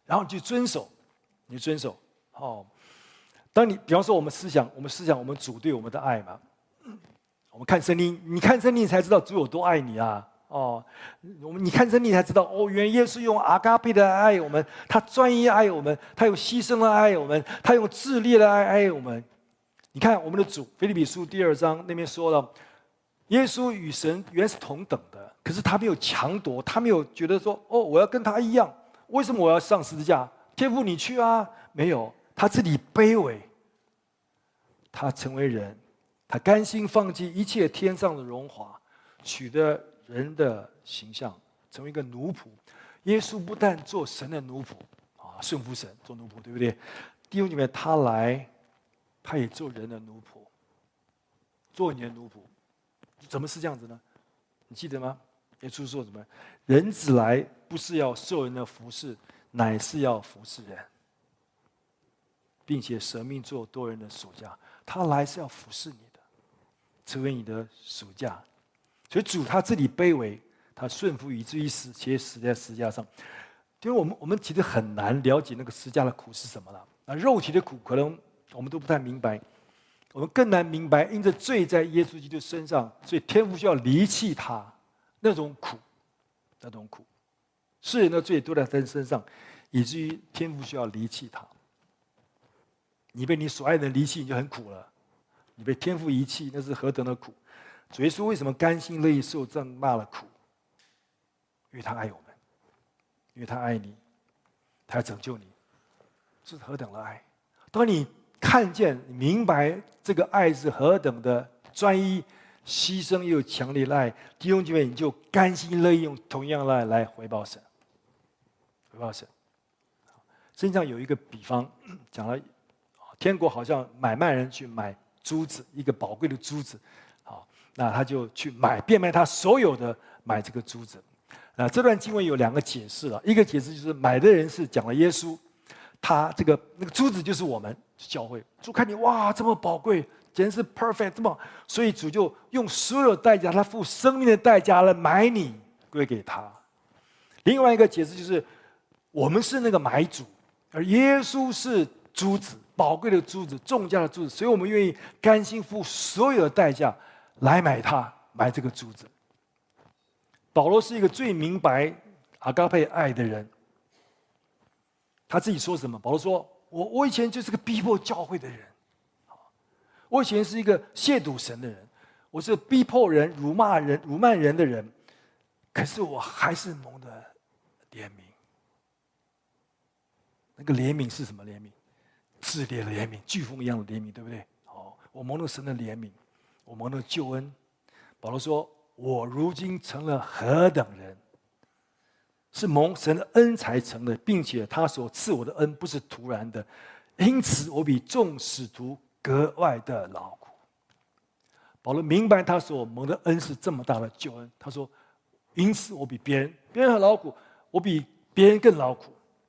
然后你去遵守，你遵守。哦，当你比方说我们思想，我们思想我们主对我们的爱嘛，我们看圣经，你看圣经才知道主有多爱你啊。哦，我们你看圣经才知道，哦，原来耶稣用阿嘎贝的爱我们，他专一爱我们，他有牺牲的爱我们，他用自烈的爱爱我们。你看我们的主，腓立比书第二章那边说了，耶稣与神原是同等的，可是他没有强夺，他没有觉得说，哦，我要跟他一样，为什么我要上十字架？天父你去啊，没有，他自己卑微，他成为人，他甘心放弃一切天上的荣华，取得人的形象，成为一个奴仆。耶稣不但做神的奴仆啊，顺服神做奴仆，对不对？弟兄姐妹，他来，他也做人的奴仆，做你的奴仆。怎么是这样子呢？你记得吗？耶稣说什么？人子来不是要受人的服侍，乃是要服侍人，并且舍命做多人的属价。他来是要服侍你的，成为你的属价。所以主他自己卑微，他顺服以至于死，且死在十字架上。因为我们我们其实很难了解那个十字架的苦是什么了。那肉体的苦可能我们都不太明白，我们更难明白，因着罪在耶稣基督身上，所以天父需要离弃他那种苦，那种苦，世人的罪都在他身上，以至于天父需要离弃他。你被你所爱的人离弃，你就很苦了；你被天父遗弃，那是何等的苦！主耶稣为什么甘心乐意受这么大的苦？因为他爱我们，因为他爱你，他要拯救你，这是何等的爱！当你看见、明白这个爱是何等的专一、牺牲又强烈的爱，弟兄姐妹，你就甘心乐意用同样的爱来回报神，回报神。圣经上有一个比方，讲了天国好像买卖人去买珠子，一个宝贵的珠子，好，那他就去买，变卖他所有的买这个珠子。那这段经文有两个解释了，一个解释就是买的人是讲了耶稣，他这个那个珠子就是我们教会，主看你哇这么宝贵，简直是 perfect， 这么，所以主就用所有代价，他付生命的代价来买你归给他。另外一个解释就是我们是那个买主，而耶稣是珠子，宝贵的珠子，重价的珠子，所以我们愿意甘心付所有的代价来买它，买这个珠子。保罗是一个最明白阿嘎佩爱的人，他自己说什么？保罗说：“我我以前就是个逼迫教会的人，我以前是一个亵渎神的人，我是逼迫人、辱骂人、辱骂人的人，可是我还是蒙的怜悯。那个怜悯是什么怜悯？炽烈的怜悯，飓风一样的怜悯，对不对？哦，我蒙了神的怜悯，我蒙了救恩。保罗说。”我如今成了何等人，是蒙神的恩才成的，并且他所赐我的恩不是突然的，因此我比众使徒格外的劳苦。保罗明白他所蒙的恩是这么大的救恩，他说：因此我比别人，别人很劳苦，我比别人更劳苦，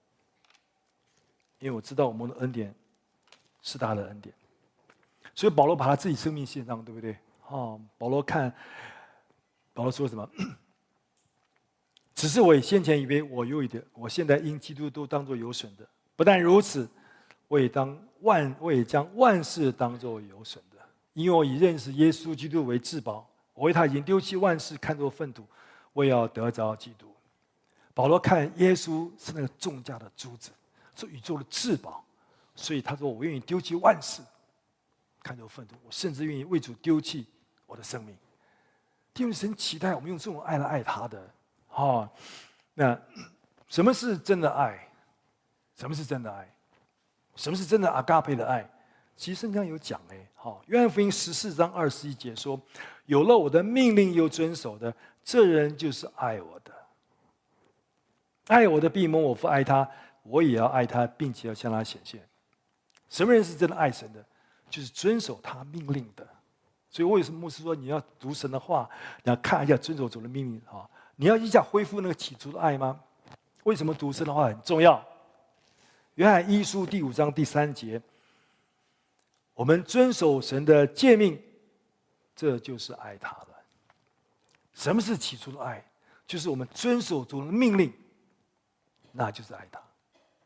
因为我知道我蒙的恩典是他的恩典。所以保罗把他自己生命献上，对不对？哦，保罗看。保罗说什么？只是我先前以为我有一点，我现在因基督都当作有损的。不但如此，我也当万，我也将万事当作有损的，因为我以认识耶稣基督为至宝。我为他已经丢弃万事，看作粪土，我也要得着基督。保罗看耶稣是那个重价的珠子，是宇宙的至宝，所以他说：“我愿意丢弃万事，看作粪土，我甚至愿意为主丢弃我的生命。”因为神期待我们用这种爱来爱他的，哦，那什么是真的爱？什么是真的爱？什么是真的阿嘎佩的爱？其实圣经上有讲哎，好，约翰福音十四章二十一节说：“有了我的命令又遵守的，这人就是爱我的。爱我的必蒙我父爱他，我也要爱他，并且要向他显现。”什么人是真的爱神的？就是遵守他命令的。所以为什么牧师说你要读神的话，你要看一下遵守主的命令啊？你要一下恢复那个起初的爱吗？为什么读神的话很重要？约翰一书第五章第三节，我们遵守神的诫命，这就是爱他了。什么是起初的爱？就是我们遵守主的命令，那就是爱他。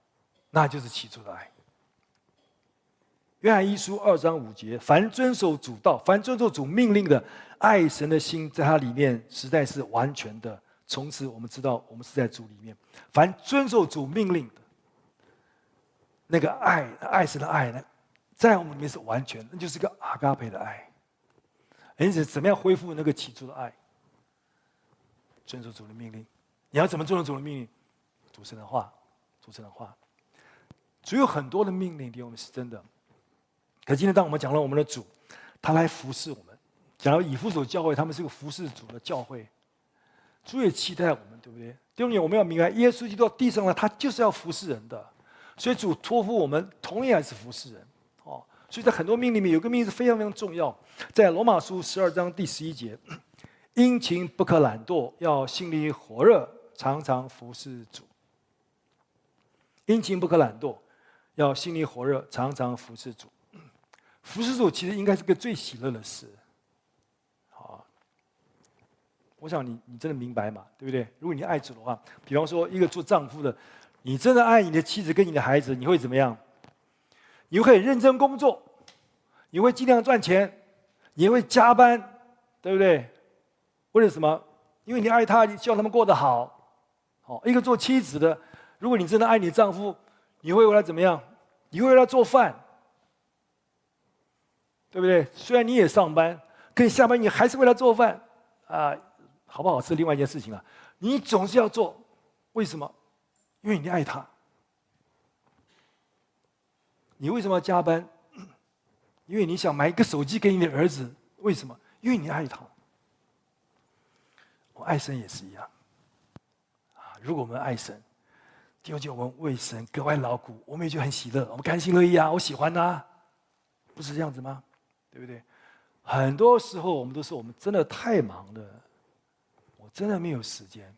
那就是起初的爱。约翰一书二章五节，凡遵守主道，凡遵守主命令的，爱神的心在他里面实在是完全的。从此我们知道我们是在主里面。凡遵守主命令的，那个爱，爱神的爱呢，在我们里面是完全的，那就是个阿嘎培的爱。因此，怎么样恢复那个起初的爱？遵守主的命令。你要怎么遵守主的命令？主神的话，主神的话。主有很多的命令给我们，是真的。可今天当我们讲了我们的主，他来服侍我们，讲到以弗所教会，他们是个服侍主的教会，主也期待我们，对不对？第二点，我们要明白，耶稣基督到地上来，他就是要服侍人的，所以主托付我们，同样也是服侍人。哦，所以在很多命令里面，有个命令是非常非常重要，在罗马书十二章第十一节，殷勤不可懒惰，要心里火热，常常服侍主。殷勤不可懒惰，要心里火热，常常服侍主。服侍主其实应该是个最喜乐的事，好，我想你你真的明白嘛，对不对？如果你爱主的话，比方说一个做丈夫的，你真的爱你的妻子跟你的孩子，你会怎么样？你会很认真工作，你会尽量赚钱，你会加班，对不对？为了什么？因为你爱他，你希望他们过得好。好，一个做妻子的，如果你真的爱你丈夫，你会为他怎么样？你会为他做饭。对不对？虽然你也上班，可是下班你还是为他做饭啊，好不好吃另外一件事情啊。你总是要做，为什么？因为你爱他。你为什么要加班？因为你想买一个手机给你的儿子，为什么？因为你爱他。我爱神也是一样啊。如果我们爱神，弟兄姐妹，我们为神格外劳苦，我们也就很喜乐，我们甘心乐意啊，我喜欢啊，不是这样子吗？对不对？很多时候我们都说我们真的太忙了，我真的没有时间。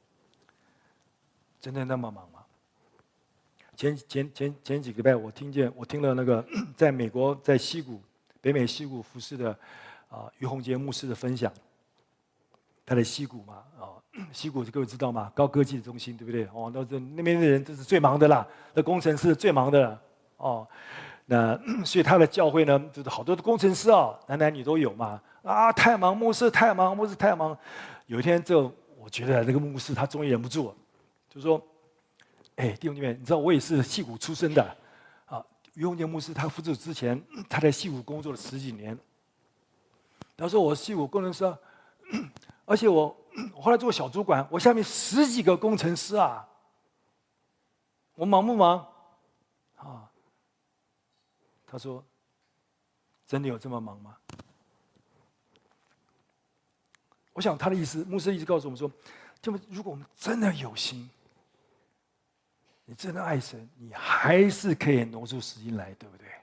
真的那么忙吗？前前前前几个礼拜，我听见我听了那个在美国在西谷北美西谷服侍的啊于洪杰牧师的分享。他在西谷嘛，啊，西谷各位知道吗？高科技的中心，对不对？哦，那这那边的人都是最忙的啦，那工程师最忙的了，哦。那所以他的教会呢，就是好多的工程师啊，男男女都有嘛。啊，太忙，牧师太忙，牧师太忙。有一天，这我觉得这个牧师他终于忍不住了，就说：“哎，弟兄姐妹，你知道我也是矽谷出身的啊。于洪杰牧师他服侍之前，他在矽谷工作了十几年。他说我矽谷工程师啊，而且我我后来做小主管，我下面十几个工程师啊。我忙不忙？啊？”他说：“真的有这么忙吗？”我想他的意思，牧师一直告诉我们说，就如果我们真的有心，你真的爱神，你还是可以挪出时间来，对不对？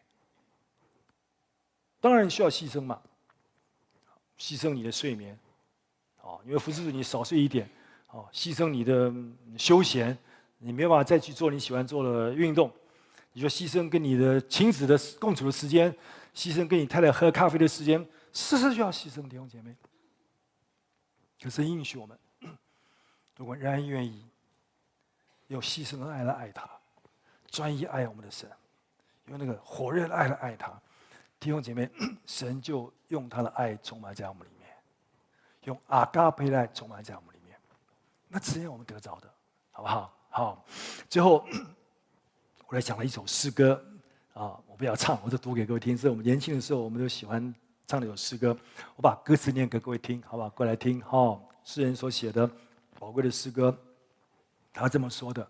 当然需要牺牲嘛，牺牲你的睡眠，哦，因为服侍主你少睡一点，哦，牺牲你的休闲，你没有办法再去做你喜欢做的运动。你说牺牲跟你的亲子的共处的时间，牺牲跟你太太喝咖啡的时间，事事需要牺牲，弟兄姐妹。可是应许我们，如果仍然愿意用牺牲的爱来爱他，专一爱我们的神，用那个火热的爱来爱他，弟兄姐妹，神就用他的爱充满在我们里面，用阿嘎培的爱充满在我们里面，那只有我们得着的，好不好？好，最后。我来讲了一首诗歌，啊，我不要唱，我就读给各位听。是我们年轻的时候，我们都喜欢唱的一首诗歌。我把歌词念给各位听，好不好？过来听哈、哦，诗人所写的宝贵的诗歌，他这么说的：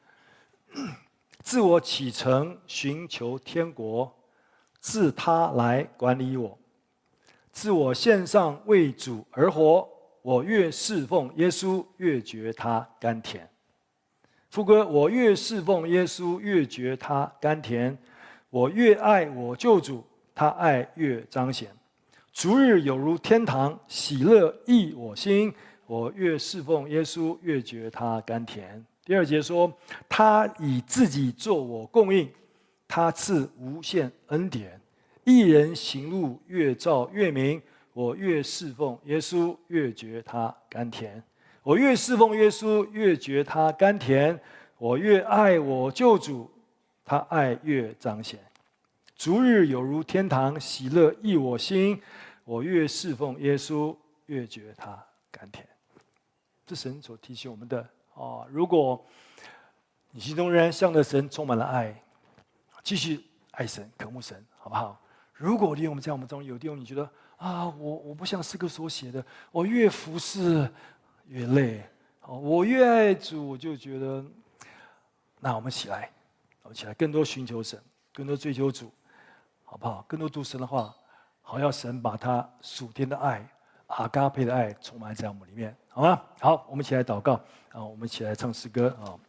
自我启程寻求天国，自他来管理我；自我献上为主而活，我越侍奉耶稣，越觉他甘甜。副歌：我越侍奉耶稣，越觉他甘甜；我越爱我救主，他爱越彰显。逐日有如天堂，喜乐溢我心。我越侍奉耶稣，越觉他甘甜。第二节说：他以自己作我供应，他赐无限恩典。一人行路越照越明，我越侍奉耶稣，越觉他甘甜。我越侍奉耶稣，越觉他甘甜；我越爱我救主， 他爱越彰显。逐日有如天堂，喜乐溢我心。我越侍奉耶稣，越觉他甘甜。这神所提醒我们的哦。如果你心中仍然向着神充满了爱，继续爱神、渴慕神，好不好？如果弟兄我们在我们中有弟兄，你觉得啊，我我不像诗歌所写的，我越服侍越累，我越爱主，我就觉得，那我们起来，我们起来，更多寻求神，更多追求主，好不好？更多读神的话，好要神把他属天的爱、阿嘎佩的爱充满在我们里面，好吗？好，我们一起来祷告啊，我们一起来唱诗歌啊。